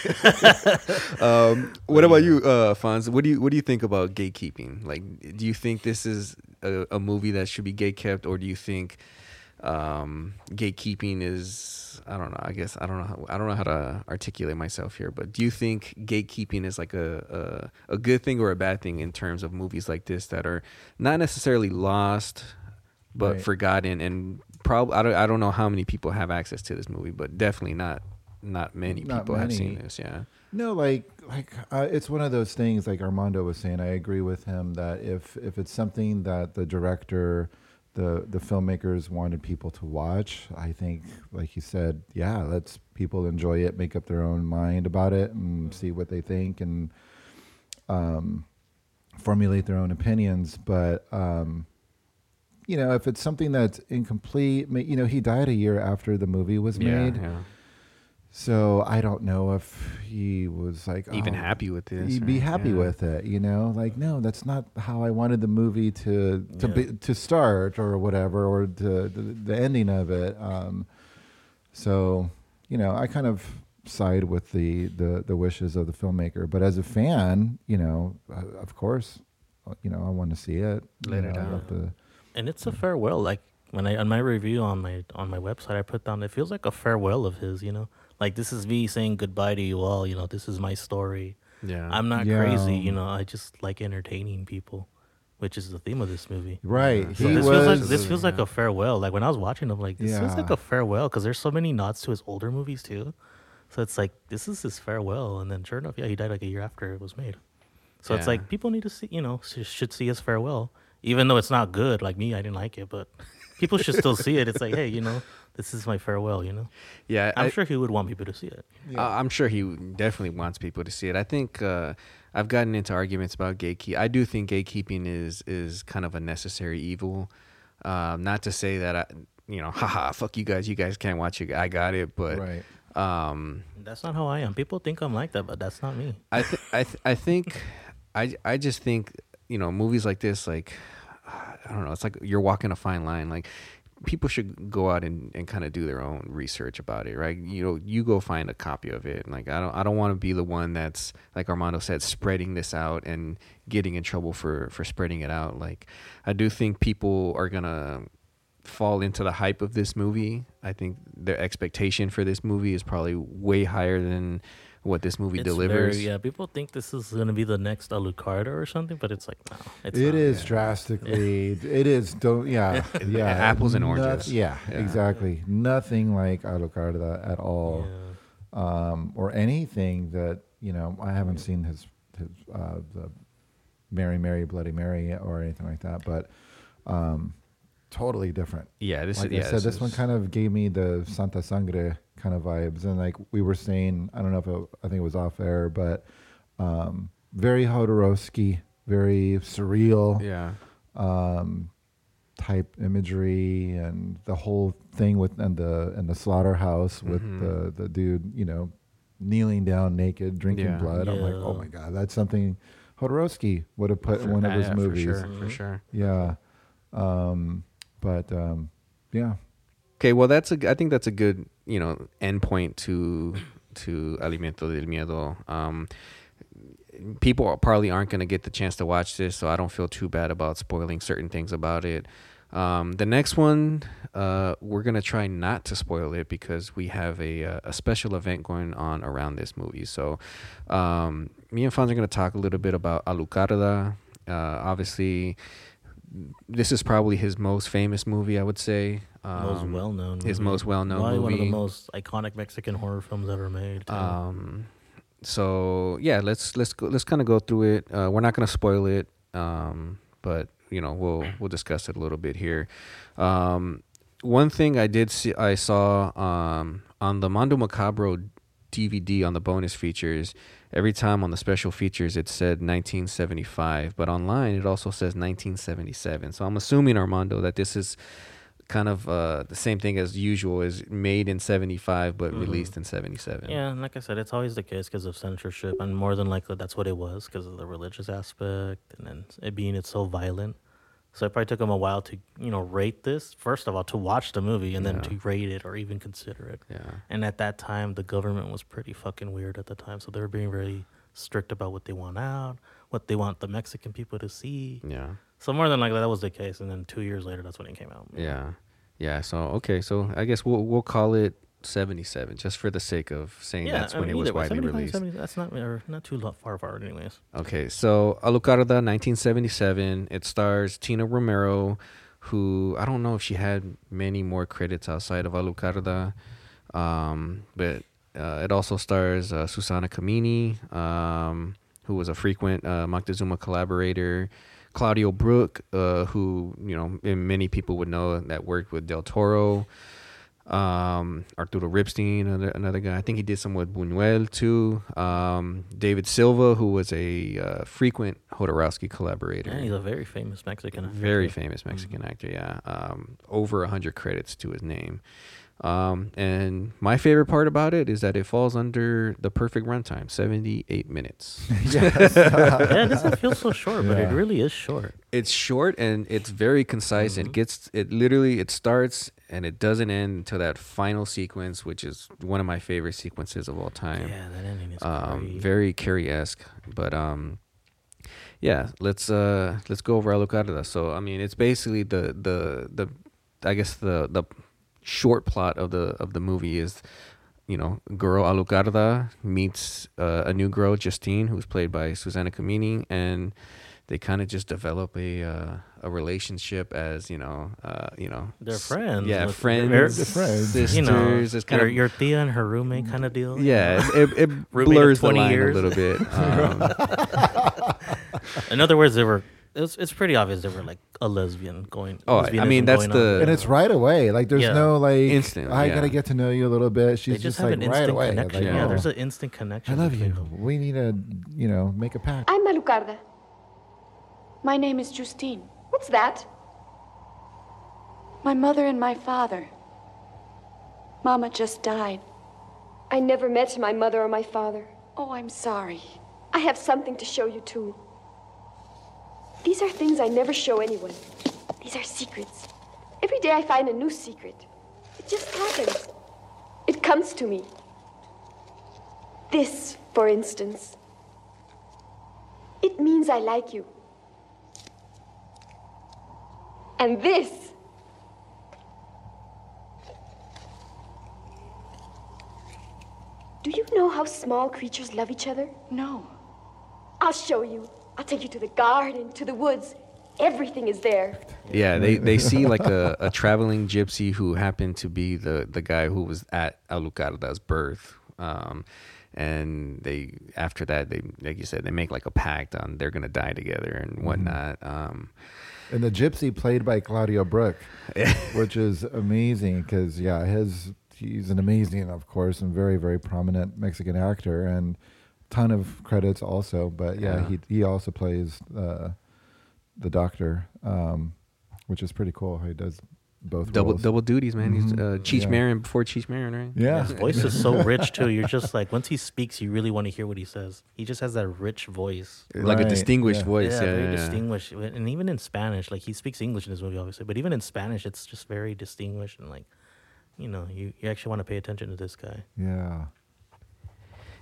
What about you, Fonz? What do you think about gatekeeping? Like, do you think this is a movie that should be gatekept, or do you think gatekeeping is, I don't know. I guess I don't know how to articulate myself here. But do you think gatekeeping is like a good thing or a bad thing in terms of movies like this that are not necessarily lost but Right. forgotten, and probably I don't know how many people have access to this movie, but definitely not many Not people have many. seen this. Yeah. No, it's one of those things. Like Armando was saying, I agree with him that if it's something that the director, the filmmakers wanted people to watch, I think, like he said, yeah, let's people enjoy it, make up their own mind about it, and see what they think, and formulate their own opinions. But you know, if it's something that's incomplete, you know, he died a year after the movie was made. Yeah. So I don't know if he was like Even happy with this. He'd be right? happy Yeah. with it, you know. Like, no, that's not how I wanted the movie to start or whatever, or the ending of it. So, you know, I kind of side with the wishes of the filmmaker. But as a fan, you know, of course, you know, I want to see it. Let You it know, I'd out. love to- And it's a farewell. Like when on my review on my website, I put down, it feels like a farewell of his, you know. Like, this is me saying goodbye to you all, you know, this is my story. Yeah. I'm not Yeah. crazy, you know, I just like entertaining people, which is the theme of this movie. Right. So He this feels like a farewell. Like, when I was watching, I'm like, this feels Yeah. like a farewell, because there's so many nods to his older movies too. So it's like, this is his farewell. And then sure enough, yeah, he died like a year after it was made. So it's Yeah. like, people need to see, you know, should see his farewell, even though it's not good. Like me, I didn't like it, but people should still see it. It's like, hey, you know, this is my farewell, you know. Yeah. I'm sure he would want people to see it. I'm sure he definitely wants people to see it. I think I've gotten into arguments about gatekeeping. I do think gatekeeping is kind of a necessary evil. Not to say that haha, fuck you guys can't watch it. I got it, but Right. That's not how I am. People think I'm like that, but that's not me. I just think, you know, movies like this, like, I don't know, it's like you're walking a fine line. Like, people should go out and kind of do their own research about it, right? You know, you go find a copy of it. Like, I don't want to be the one that's, like Armando said, spreading this out and getting in trouble for spreading it out. Like, I do think people are gonna fall into the hype of this movie. I think their expectation for this movie is probably way higher than what this movie delivers. Yeah, people think this is going to be the next Alucarda or something, but it's like, no, it's It not. is drastically. It is. Yeah. Apples and oranges. Yeah, exactly. Nothing like Alucarda at all, or anything that, you know. I haven't seen his the Mary Mary Bloody Mary or anything like that, but totally different. Yeah, Like I said, this one kind of gave me the Santa Sangre kind of vibes, and like we were saying, I don't know I think it was off air, but very Jodorowsky, very surreal, type imagery, and the whole thing with and the slaughterhouse with the dude, you know, kneeling down naked, drinking blood. I'm like, oh my god, that's something Jodorowsky would have put in one of his movies. For sure. Yeah. But yeah. Okay, well, I think that's a good, you know, end point to to Alimento del Miedo. People probably aren't going to get the chance to watch this, so I don't feel too bad about spoiling certain things about it. The next one, we're going to try not to spoil it because we have a special event going on around this movie. So me and Fonz are going to talk a little bit about Alucarda. Obviously, this is probably his most famous movie, I would say. Most well-known movie. His most well-known Probably movie. one of the most iconic Mexican horror films ever made. So yeah, let's kind of go through it. We're not going to spoil it, but you know, we'll discuss it a little bit here. One thing I saw on the Mondo Macabro DVD on the bonus features, every time on the special features it said 1975, but online it also says 1977. So I'm assuming, Armando, that this is kind of the same thing as usual, is made in 75 but released in 77. Yeah, and like I said, it's always the case because of censorship, and more than likely that's what it was because of the religious aspect, and then it's so violent. So it probably took them a while to, rate this. First of all, to watch the movie and then to rate it or even consider it. Yeah. And at that time, the government was pretty fucking weird at the time. So they were being very strict about what they want out, what they want the Mexican people to see. Yeah. So more than likely that was the case. And then 2 years later, that's when it came out. Yeah. Yeah. So, okay. So I guess we'll call it 77 just for the sake of saying that's when it was widely released. 70, that's not too far anyways. Okay, so Alucarda, 1977. It stars Tina Romero, who I don't know if she had many more credits outside of Alucarda, but it also stars Susana Camini, who was a frequent Moctezuma collaborator, Claudio Brook, who many people would know that worked with Del Toro. Arturo Ripstein, another guy. I think he did some with Buñuel too. David Silva, who was a frequent Jodorowsky collaborator. Yeah, he's a very famous Mexican actor. Very famous Mexican actor, yeah. Over 100 credits to his name. And my favorite part about it is that it falls under the perfect runtime, 78 minutes. Yeah, it doesn't feel so short, but it really is short. It's short and it's very concise. It starts and it doesn't end until that final sequence, which is one of my favorite sequences of all time. Yeah, that ending is great. Very Carrie-esque, but yeah, let's go over Alucarda. So I mean, it's basically the I guess the short plot of the movie is, girl Alucarda meets a new girl, Justine, who's played by Susana Camini, and they kind of just develop a relationship as they're friends. Yeah, they're friends, sisters. It's kind of your tia and her roommate kind of deal. Yeah, it blurs the line years. a little bit. In other words, it's pretty obvious they were like a lesbian going. Oh, I mean that's and it's right away. Like there's no like instant. I gotta get to know you a little bit. She's just like right away. Connection. Like, yeah, there's an instant connection. I love you. We need to make a pact. I'm Alucarda. My name is Justine. What's that? My mother and my father. Mama just died. I never met my mother or my father. Oh, I'm sorry. I have something to show you, too. These are things I never show anyone. These are secrets. Every day I find a new secret. It just happens. It comes to me. This, for instance. It means I like you. And this. Do you know how small creatures love each other? No. I'll show you. I'll take you to the garden, to the woods. Everything is there. Yeah, they see like a traveling gypsy who happened to be the guy who was at Alucarda's birth. And after that, like you said, they make like a pact on they're gonna die together and whatnot. And the gypsy played by Claudio Brook, which is amazing because he's an amazing, of course, and very, very prominent Mexican actor, and ton of credits also. But he also plays the doctor, which is pretty cool how he does both roles. Double duties, man. He's Cheech Marin before Cheech Marin, right? Yeah. His voice is so rich too. You're just like, once he speaks, you really want to hear what he says. He just has that rich voice, like a distinguished voice. Yeah, very distinguished. And even in Spanish, like he speaks English in his movie, obviously, but even in Spanish, it's just very distinguished and like, you actually want to pay attention to this guy. Yeah.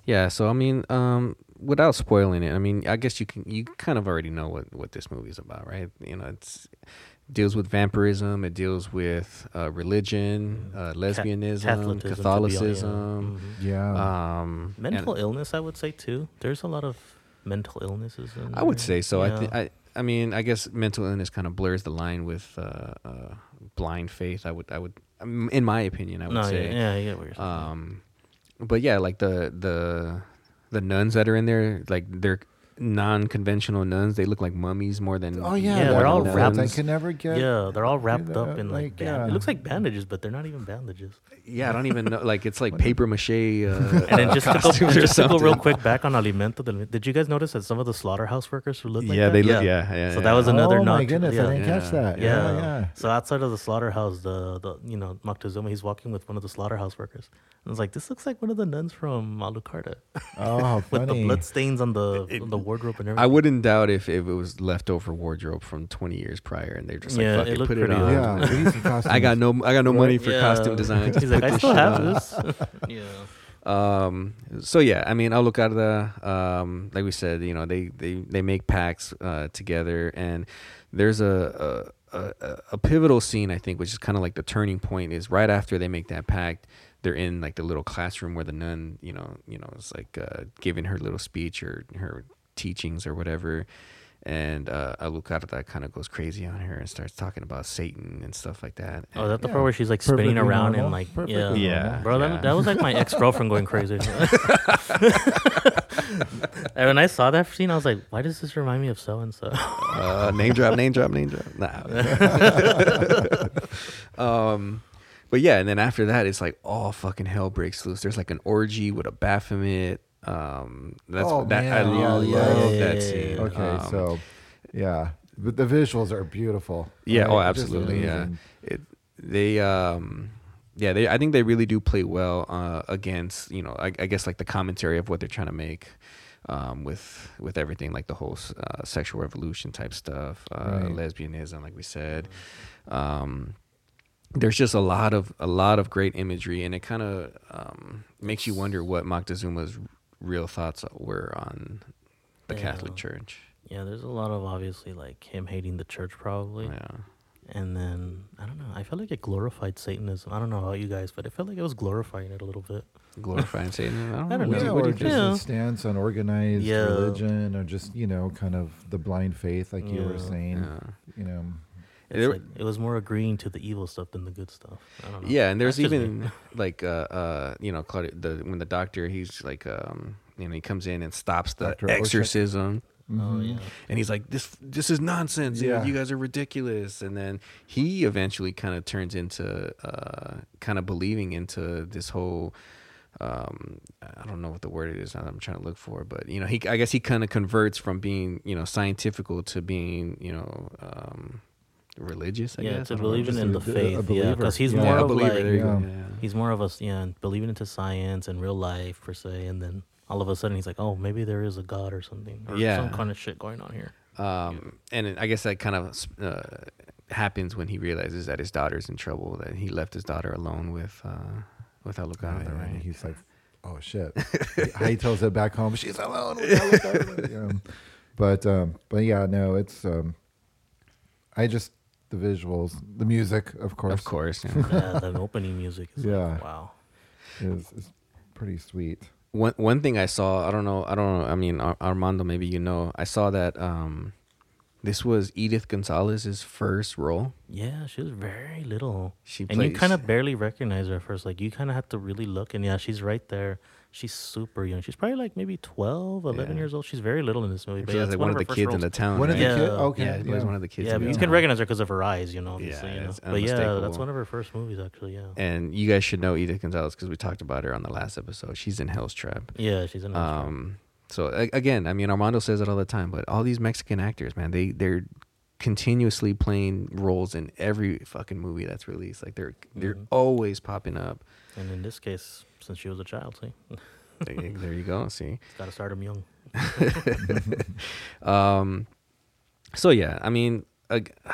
Yeah, so I mean, without spoiling it, I mean, I guess you kind of already know what this movie is about, right? You know, it deals with vampirism, it deals with religion, lesbianism, Catholicism. Yeah. Mental illness, I would say too. There's a lot of mental illnesses. I would say so. Yeah. I mean, I guess mental illness kind of blurs the line with blind faith. I would, in my opinion, I would say. Yeah, I get what you're saying. But yeah, like the nuns that are in there, like they're non-conventional nuns. They look like mummies more than. Oh yeah, Yeah, they're all nuns. wrapped- I can never get. Yeah, they're all wrapped that, up in like yeah. it looks like bandages, but they're not even bandages. Yeah, I don't even know. Like it's like paper mache. And then just to go real quick back on Alimento. Did you guys notice that some of the slaughterhouse workers who look like Yeah, that? they look. Yeah. So that was another. Oh my nod to- goodness, yeah. I didn't catch that. Yeah. Yeah. So outside of the slaughterhouse, the Moctezuma, he's walking with one of the slaughterhouse workers. And I was like, this looks like one of the nuns from Alucarda. Oh, how with funny. the blood stains on the wardrobe and everything. I wouldn't doubt if it was leftover wardrobe from 20 years prior, and they're just like, Yeah, fuck it it, looked put it pretty on. Yeah, we need some costumes. I got no money for Yeah. costume design. Just He's like, put I this still shit have on. this. Yeah. So yeah, I mean, Alucarda, like we said, they make pacts together, and there's a pivotal scene, I think, which is kind of like the turning point. Is right after they make that pact, they're in like the little classroom where the nun, is like giving her little speech or her teachings or whatever. And Alucarda kind of goes crazy on her and starts talking about Satan and stuff like that. Oh, is that the part where she's like spinning Perfectly around normal. and like Perfectly Yeah. bro, Yeah. that was like my ex-girlfriend going crazy. And when I saw that scene, I was like, why does this remind me of so and so? Name drop. Nah. But yeah, and then after that, it's like all fucking hell breaks loose. There's like an orgy with a Baphomet. I love that scene. Okay, so yeah, but the visuals are beautiful. Yeah, right? oh, Just absolutely, yeah. amazing. I think they really do play well against, I guess like the commentary of what they're trying to make with everything, like the whole sexual revolution type stuff, Right. lesbianism, like we said. There's just a lot of great imagery, and it kind of makes you wonder what Moctezuma's real thoughts were on the Catholic Church. Yeah, there's a lot of obviously like him hating the church probably. Yeah. And then I don't know. I felt like it glorified Satanism. I don't know about you guys, but it felt like it was glorifying it a little bit. Glorifying Satan. I don't know. Yeah, What do or you just think? a stance on organized Yeah. religion, or just kind of the blind faith, like you were Yeah. saying. Yeah. It's like, it was more agreeing to the evil stuff than the good stuff. I don't know. Yeah, and there's That's just even me. like Claudia, when the doctor, he's like he comes in and stops the Dr. Oshek. exorcism. Oh yeah. And he's like, this is nonsense. Yeah. You guys are ridiculous. And then he eventually kind of turns into kind of believing into this whole I don't know what the word it is I'm trying to look for, but I guess he kind of converts from being scientifical to being religious. I guess to I don't know. believing in the a faith. Yeah, believer. because he's Yeah. more A of believer, like there you go. yeah. Yeah. he's more of us. Yeah, believing into science and real life per se, and then all of a sudden he's like, oh, maybe there is a God or something, or Yeah. some kind of shit going on here. And I guess that kind of happens when he realizes that his daughter's in trouble, that he left his daughter alone with Alucarda, right? And he's like, oh shit. He tells it back home. She's alone. with Alucarda. But yeah, no, it's the visuals, the music, of course. Of course. Yeah. Yeah, the opening music is Yeah. like, wow. is pretty sweet. One thing I saw, I don't know. I mean, Armando, maybe I saw that this was Edith Gonzalez's first role. Yeah, she was very little. She and you plays- kind of barely recognize her at first. Like, you kind of have to really look. And yeah, she's right there. She's super young. She's probably like maybe 12, 11 years old. She's very little in this movie. But She yeah, was it's like one of her the first kids in roles. the town. One of the right? kids? Yeah. Okay. Yeah, it was one of the kids. Yeah, in but the you town. can recognize her because of her eyes, obviously. Yeah, it's But yeah, unmistakable. that's one of her first movies, actually, yeah. And you guys should know Edith Gonzalez because we talked about her on the last episode. She's in Hell's Trap. Yeah, she's in So again, I mean, Armando says it all the time, but all these Mexican actors, man, they're continuously playing roles in every fucking movie that's released. Like they're always popping up. And in this case, since she was a child, see? There you go. See, Got to start them young. so yeah, I mean, I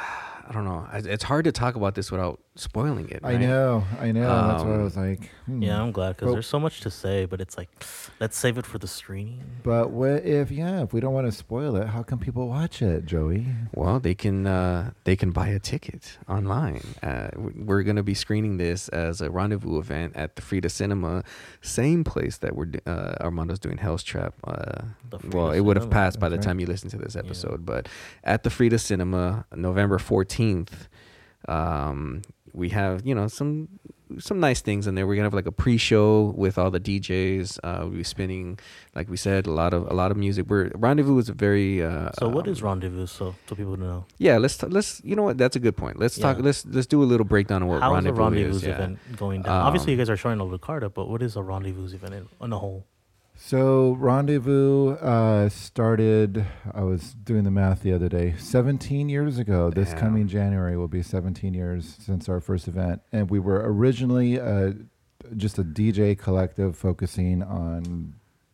I don't know. It's hard to talk about this without spoiling it. Right? I know. That's why I was like, Yeah, I'm glad because there's so much to say, but it's like, let's save it for the screening. But what if we don't want to spoil it, how can people watch it, Joey? Well, they can buy a ticket online. We're gonna be screening this as a rendezvous event at the Frida Cinema, same place that Armando's doing Hell's Trap. Well, it would have passed by the time you listen to this episode, but at the Frida Cinema, November 14th. We have, some nice things in there. We're gonna have like a pre-show with all the DJs. We'll be spinning, like we said, a lot of music. Rendezvous is a very. So what is Rendezvous? So people know. Yeah, let's. You know what? That's a good point. Let's talk. Let's do a little breakdown of what How Rendezvous is a Rendezvous is. event going down? Obviously, you guys are showing Alucarda, but what is a Rendezvous event on the whole? So Rendezvous started, I was doing the math the other day, 17 years ago. This coming January will be 17 years since our first event. And we were originally just a DJ collective focusing on,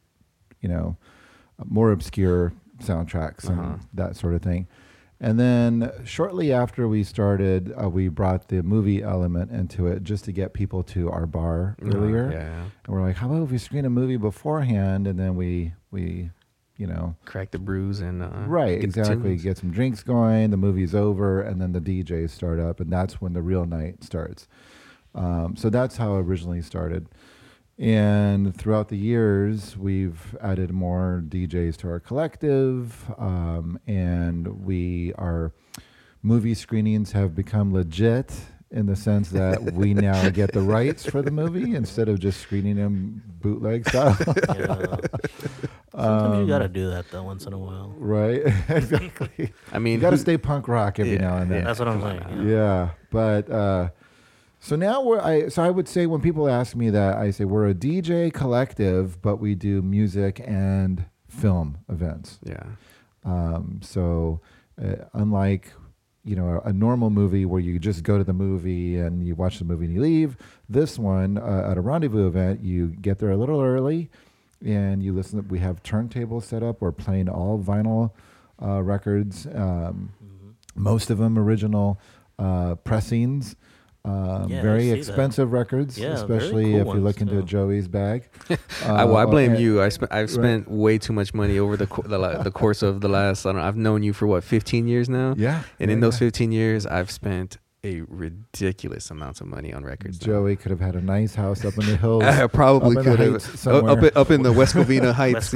more obscure soundtracks and that sort of thing. And then shortly after we started, we brought the movie element into it just to get people to our bar earlier. And we're like, how about if we screen a movie beforehand and then we crack the brews and get some drinks going. The movie's over, and then the DJs start up, and that's when the real night starts. So that's how it originally started. And throughout the years, we've added more DJs to our collective, and our movie screenings have become legit in the sense that we now get the rights for the movie instead of just screening them bootleg style. Sometimes you gotta do that though once in a while. Right, exactly. I mean, you gotta stay punk rock every now and then. Yeah, that's what I'm saying. Yeah, but. So now I would say when people ask me that, I say we're a DJ collective, but we do music and film events. Yeah. So unlike, a normal movie where you just go to the movie and you watch the movie and you leave, this one at a Rendezvous event, you get there a little early and you listen. We have turntables set up. We're playing all vinyl records, most of them original pressings. Very expensive records, especially cool if you look into Joey's bag. I blame you. I've spent way too much money over the course of the last. I've known you for 15 years now. Yeah, and in those 15 years, I've spent a ridiculous amount of money on records. Joey could have had a nice house up in the hills. I probably could have up in the West Covina Heights.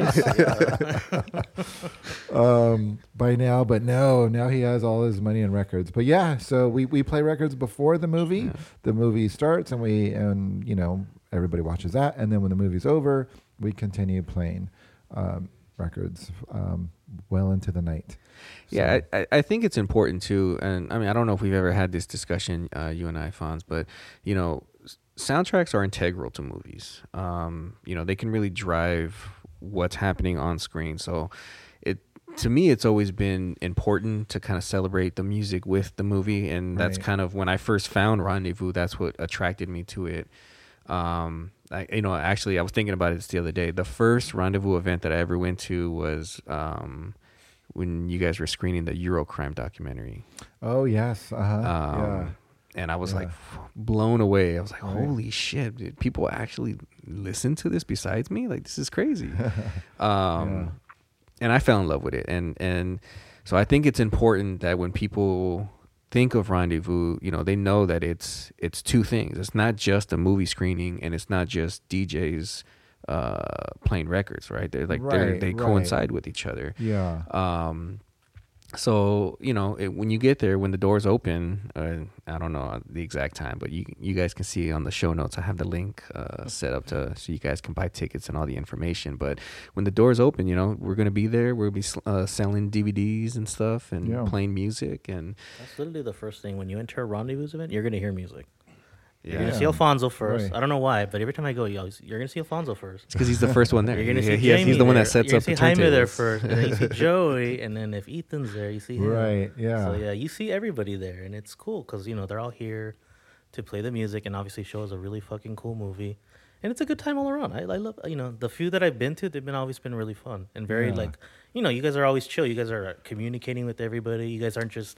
By now, but now he has all his money in records. But yeah, so we play records before the movie. Yeah. The movie starts and everybody watches that, and then when the movie's over, we continue playing records well into the night. So. Yeah, I think it's important too, and I mean I don't know if we've ever had this discussion, you and I, Fonz, but soundtracks are integral to movies. They can really drive what's happening on screen. So to me, it's always been important to kind of celebrate the music with the movie, and that's kind of when I first found Rendezvous. That's what attracted me to it. Actually, I was thinking about it the other day. The first Rendezvous event that I ever went to was when you guys were screening the Eurocrime documentary. Oh yes, and I was like blown away. I was like, holy shit, did people actually listen to this besides me? Like, this is crazy. And I fell in love with it, and so I think it's important that when people think of Rendezvous, they know that it's two things. It's not just a movie screening, and it's not just DJs playing records, right? They're like they coincide with each other. Yeah. So when you get there, when the doors open, I don't know the exact time, but you guys can see on the show notes. I have the link set up so you guys can buy tickets and all the information. But when the doors open, we're gonna be there. We'll be selling DVDs and stuff and playing music. And that's literally the first thing when you enter a Rendezvous event. You're gonna hear music. You're going to see Alfonso first. Right. I don't know why, but every time I go, you're going to see Alfonso first. It's because he's the first one there. You're going to see Jamie he's the one that sets up the turntables. You're going to see Jaime there first, and then you see Joey, and then if Ethan's there, you see him. Right, yeah. So, you see everybody there, and it's cool because, they're all here to play the music and obviously show us a really fucking cool movie. And it's a good time all around. I love, the few that I've been to, they've always been really fun and very, you guys are always chill. You guys are communicating with everybody. You guys aren't just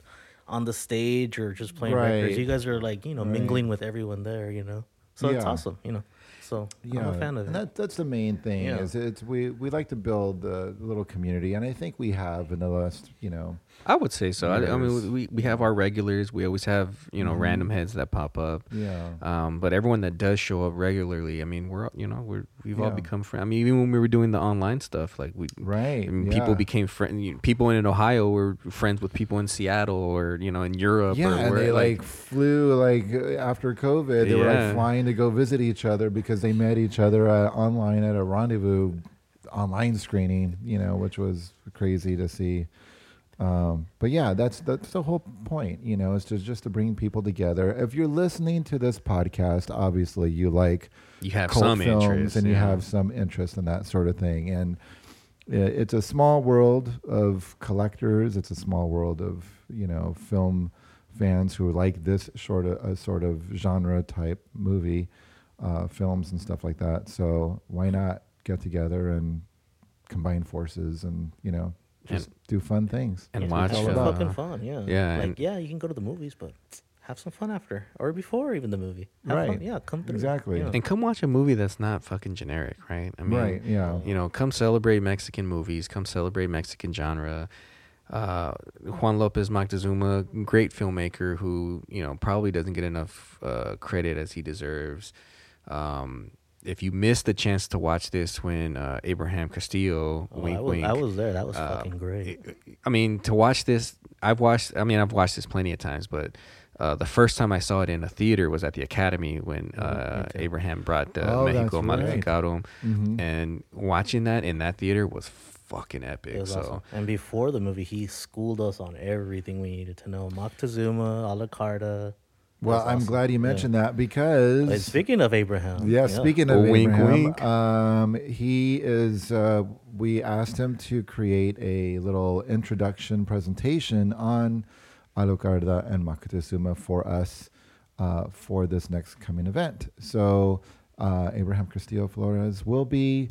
on the stage or just playing Right. records. You guys are like, you know, Right. mingling with everyone there, you know. So it's Yeah. awesome, you know. So Yeah, I'm a fan of and it. that's the main thing. Yeah. Is it's we like to build a little community, and I think we have in the last, you know. I would say so. I years. mean, we have our regulars. We always have, you know, Mhm. random heads that pop up. Yeah. But everyone that does show up regularly, I mean, we've all Yeah. become friends. I mean, even when we were doing the online stuff, like Right. I mean, yeah. people became friends. People in Ohio were friends with people in Seattle or, you know, in Europe. Yeah, or and where, they like flew after COVID. They were Yeah. like flying to go visit each other because they met each other online at a rendezvous online screening. You know, which was crazy to see. But yeah, that's the whole point. You know, is just to bring people together. If you're listening to this podcast, obviously you have cult some films interest, and you yeah. have some interest in that sort of thing. And it's a small world of collectors. It's a small world of, you know, film fans who like this sort of genre type movie, films and stuff like that. So why not get together and combine forces and, you know, just do fun things. and Yeah, watch it's all all about. fucking fun, yeah. Yeah, Like, and- yeah, you can go to the movies, but have some fun after or before even the movie. Have Right. fun. Yeah, come through. Exactly. Yeah. And come watch a movie that's not fucking generic, right? I mean, Right, yeah. You know, come celebrate Mexican movies. Come celebrate Mexican genre. Juan Lopez Moctezuma, great filmmaker who, you know, probably doesn't get enough credit as he deserves. If you missed the chance to watch this when Abraham Castillo, wink, wink. I was there. That was fucking great. I mean, to watch this, I've watched this plenty of times, but the first time I saw it in a theater was at the Academy when Abraham brought Oh, that's Mexico right. Modificado, Mhm. and watching that in that theater was fucking epic. It was So awesome. And before the movie, he schooled us on everything we needed to know. Moctezuma, Alucarda. Well, That's I'm awesome. glad you Yeah. mentioned that because And speaking of Abraham, Yeah, speaking of Wink, Abraham, wink. he is. We asked him to create a little introduction presentation on Alucarda and Moctezuma for us for this next coming event. So Abraham Castillo Flores will be.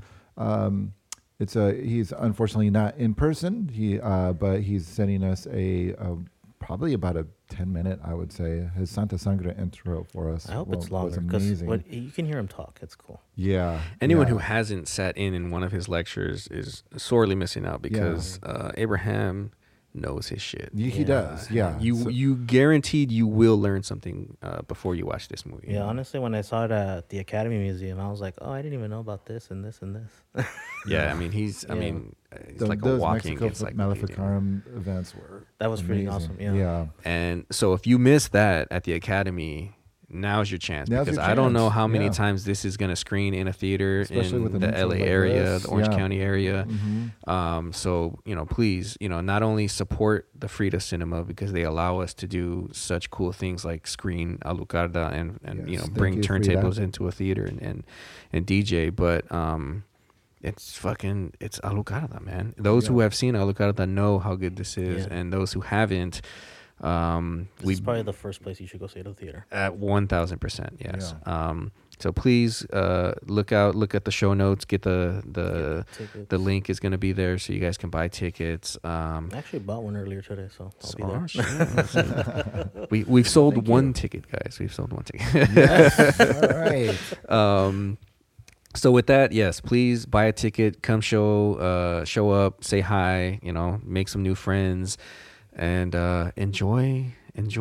He's unfortunately not in person. But he's sending us a probably about a 10-minute, I would say, his Santa Sangre intro for us. I hope it's was longer because amazing. you can hear him talk. It's cool. Yeah. anyone yeah. who hasn't sat in one of his lectures is sorely missing out because Abraham knows his shit. He does, yeah. You guaranteed you will learn something before you watch this movie. Yeah, honestly, when I saw it at the Academy Museum, I was like, oh, I didn't even know about this and this and this. Yeah, I mean he's like a those walking Mexico encyclopedia. Maleficarum events were That was pretty amazing. awesome, yeah. And so if you missed that at the Academy, now's your chance Now's because your I don't know chance, how many yeah. times this is going to screen in a theater Especially with in an the intro LA like area, this, the Orange yeah. County area. Mhm. So, you know, please, you know, not only support the Frida Cinema because they allow us to do such cool things like screen Alucarda and you Yes, know, thank bring you, turntables Frida. into a theater and DJ, but it's Alucarda, man. Those who have seen Alucarda know how good this is, Yeah. and those who haven't, This is probably the first place you should go see the theater. at 1,000%, yes. So please look at the show notes. Get the tickets. link is going to be there, so you guys can buy tickets. I actually bought one earlier today, so I'll be there. Oh, shit. we've sold one ticket, guys. We've sold one ticket. Yes. All right. So with that, yes, please buy a ticket. Come show up, say hi. You know, make some new friends, and enjoy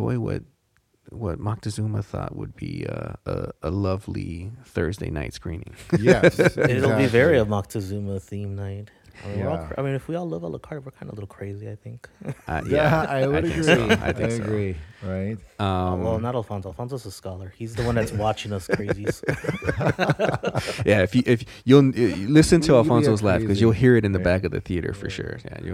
what Moctezuma thought would be a lovely Thursday night screening. Yes. It'll be very a exactly. Moctezuma theme night. I mean, we're all Yeah. I mean, if we all love Alucarda, we're kind of a little crazy, I think. Yeah, I would think agree. so. I think so. agree. Right. Well, not Alfonso. Alfonso's a scholar. He's the one that's watching us crazies. Yeah, if you'll listen to You'll be Alfonso's laugh because crazy. you'll hear it in the back of the theater for sure.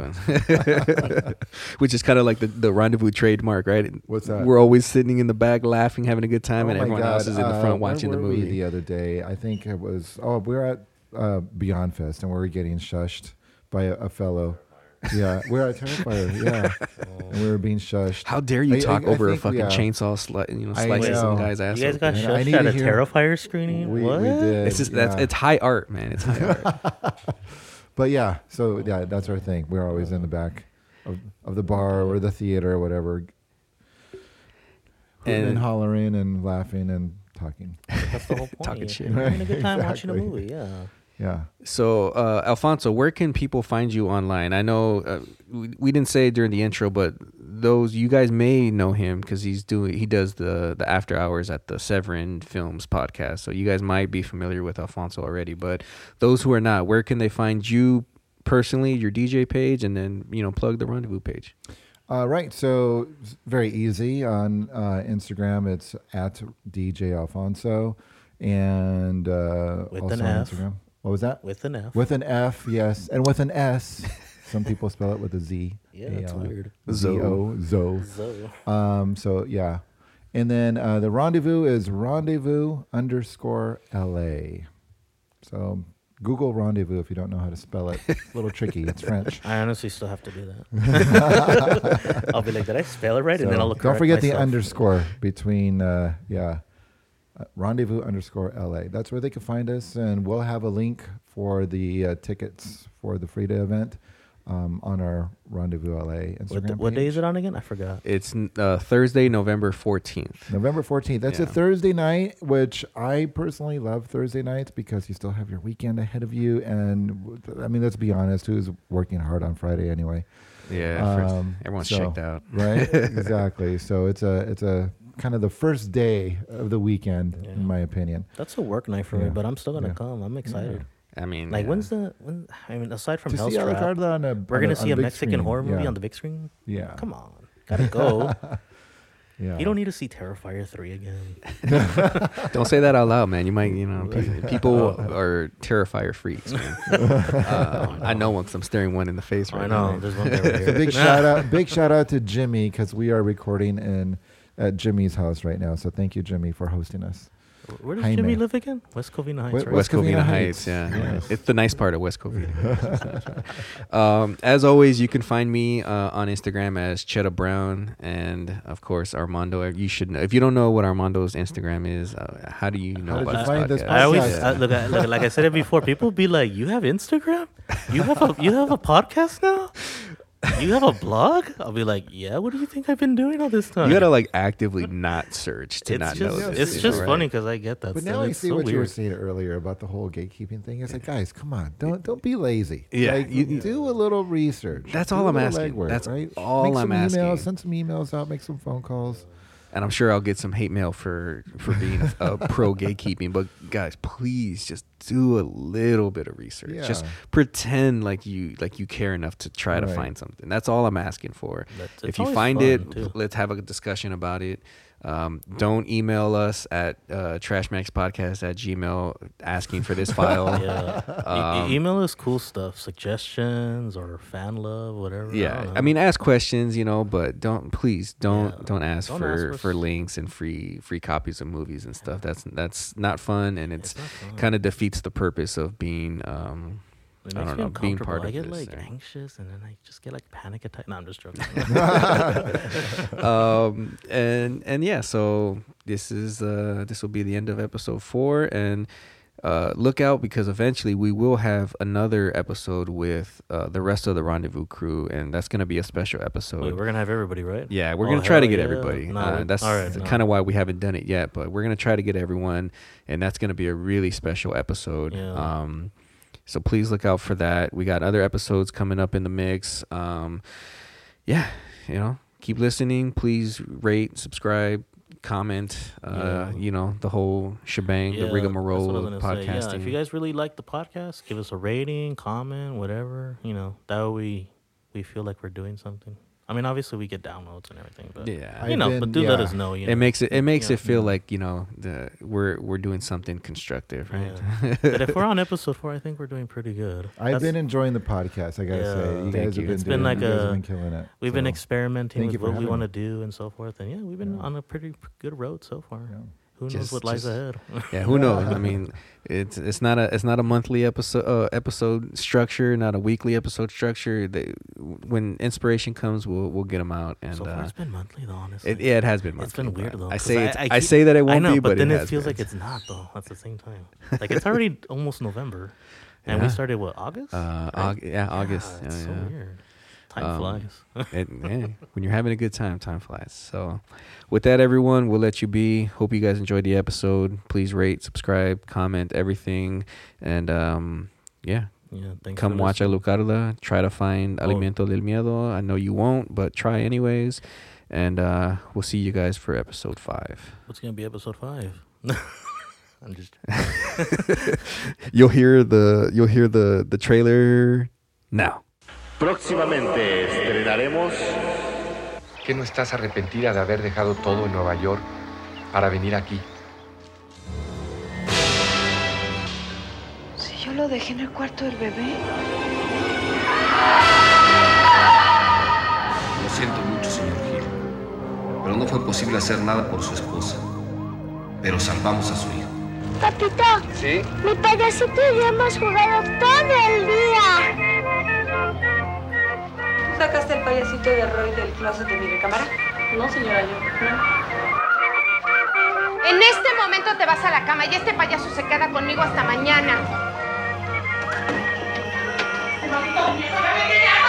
Yeah, which is kind of like the Rendezvous trademark, right? What's that? We're always sitting in the back laughing, having a good time, Oh and my everyone God. else is in the front Where watching the were we movie. the other day? I think it was. Oh, we were at Beyond Fest, and we were getting shushed by a fellow. Yeah, we're at Terrifier. Yeah, and we were being shushed. How dare you I talk over a think, fucking yeah. chainsaw I slices some know. guy's ass? You guys got And I shushed need at to a hear- Terrifier screening? We What? did. It's just yeah. it's high art, man. It's high art. But yeah, so yeah, that's our thing. We're always in the back of the bar or the theater or whatever, and hollering and laughing and talking. That's the whole point. Talking shit. You're having a good time watching a Exactly. movie. Yeah. Yeah. So, Alfonso, where can people find you online? I know we didn't say it during the intro, but you guys may know him because he does the after hours at the Severin Films podcast. So you guys might be familiar with Alfonso already. But those who are not, where can they find you personally, your DJ page, and then plug the Rendezvous page? Right. So it's very easy on Instagram. It's at DJ Alfonso, and With also an on F. Instagram. What was that? With an F. With an F, yes, and with an S. Some people spell it with a Z. Yeah, that's weird. Z-O, Zo. So. So yeah, and then the Rendezvous is rendezvous_LA. So Google Rendezvous if you don't know how to spell it. It's a little tricky. It's French. I honestly still have to do that. I'll be like, did I spell it right? And then I'll look. Don't forget the myself. underscore between rendezvous_LA. That's where they can find us, and we'll have a link for the tickets for the Frida event on our Rendezvous LA Instagram What day page. is it on again? I forgot. It's Thursday, November 14th. November 14th. That's a Yeah. Thursday night, which I personally love Thursday nights because you still have your weekend ahead of you. And I mean, let's be honest, who's working hard on Friday anyway? Yeah, everyone's so- checked out. Right? Exactly. So it's a kind of the first day of the weekend, Yeah. in my opinion. That's a work night for me, Yeah. but I'm still gonna Yeah. come. I'm excited. I mean, Like, yeah. aside from To see Hellstrap, Alucarda on a we're gonna see a big Mexican screen. horror movie Yeah. on the big screen. Yeah. Come on, gotta go. Yeah. You don't need to see Terrifier 3 again. Don't say that out loud, man. You might, people are Terrifier freaks, man. I know one 'cause I'm staring one in the face right I know. now. There's one there right So here. big shout out to Jimmy because we are recording at Jimmy's house right now. So thank you, Jimmy, for hosting us. Where does Jaime. Jimmy live again? West Covina Heights, right? West Covina Covina Heights, Heights. yeah. Yes. It's the nice part of West Covina. As always, you can find me on Instagram as Chetta Brown, and of course Armando. You should know. If you don't know what Armando's Instagram is, how do you know How did about you this find this podcast? I always podcast? look, like I said it before. People be like, "You have Instagram? You have a podcast now? You have a blog?" I'll be like, "Yeah. What do you think I've been doing all this time?" You gotta like actively not search to It's not just, know this. it's you just know, funny right? because I get that. But stuff. now I It's see so what you were weird. saying earlier about the whole gatekeeping thing. It's like, guys, come on, don't be lazy. Yeah, Like, you- do a little research. That's Do all a I'm little asking. legwork, That's right? all Make I'm some asking. Emails, send some emails out, make some phone calls. And I'm sure I'll get some hate mail for being a pro gatekeeping. But guys, please just do a little bit of research. Yeah. Just pretend like you care enough to try to Right. find something. That's all I'm asking for. It's If you always find fun, it, too. let's have a discussion about it. Don't email us at trashmaxpodcast@gmail asking for this file. Yeah. Email us cool stuff, suggestions or fan love, whatever. Yeah, don't I know. mean, ask questions, but don't ask Don't for ask for links and free copies of movies and stuff. That's not fun, and it's not fun. kind of defeats the purpose of being It I makes don't me know, being uncomfortable. part I of get this. like anxious, and then I just get like panic attack. No, I'm just joking. And yeah, so this will be the end of episode 4, and look out because eventually we will have another episode with the rest of the Rendezvous crew, and that's gonna be a special episode. Wait, we're gonna have everybody, right? Yeah, we're Oh, gonna try to hell get yeah. everybody. No, That's all right, no. kind of why we haven't done it yet, but we're gonna try to get everyone, and that's gonna be a really special episode. Yeah. So please look out for that. We got other episodes coming up in the mix. Yeah, keep listening. Please rate, subscribe, comment. The whole shebang, the that's what I rigmarole was of gonna say. podcasting. Yeah, if you guys really like the podcast, give us a rating, comment, whatever. That way we feel like we're doing something. I mean, obviously we get downloads and everything, but Yeah. but do let us know. It makes it Yeah. feel like we're doing something constructive, right? Yeah. But if we're on episode 4, I think we're doing pretty good. I've been enjoying the podcast. I gotta Yeah. say, you Thank guys you. have been It's been like you guys have a- been killing it. We've been So, experimenting thank you with for what we having want to me. do and so forth, and we've been on a pretty good road so far. Yeah. Who knows Just- what lies just- ahead? Yeah, who knows? I mean, it's not a monthly episode structure, not a weekly episode structure. When inspiration comes, we'll get them out. And So far, it's been monthly, though. Honestly, it has been monthly. It's been weird but though. I 'cause say I I say that it won't I know, be, but then it it has feels been. like it's not though. At the same time, like it's already almost November, and we Yeah. started what, August? August. Yeah, Yeah, it's so weird. Time flies. When you're having a good time flies. So with that, everyone, we'll let you be. Hope you guys enjoyed the episode. Please rate, subscribe, comment, everything. And thanks. Come watch Alucarda. Try to find Alimento del Miedo. I know you won't, but try anyways. And we'll see you guys for episode 5. What's gonna be episode 5? I'm just You'll hear the trailer now. Próximamente estrenaremos. ¿Qué no estás arrepentida de haber dejado todo en Nueva York para venir aquí? Si yo lo dejé en el cuarto del bebé. Lo siento mucho, señor Hill, pero no fue posible hacer nada por su esposa. Pero salvamos a su hijo. Papito, ¿sí? Mi payasito y yo hemos jugado todo el día. ¿Sacaste el payasito de Roy del closet de mi recámara? No, señora, yo no. En este momento te vas a la cama y este payaso se queda conmigo hasta mañana.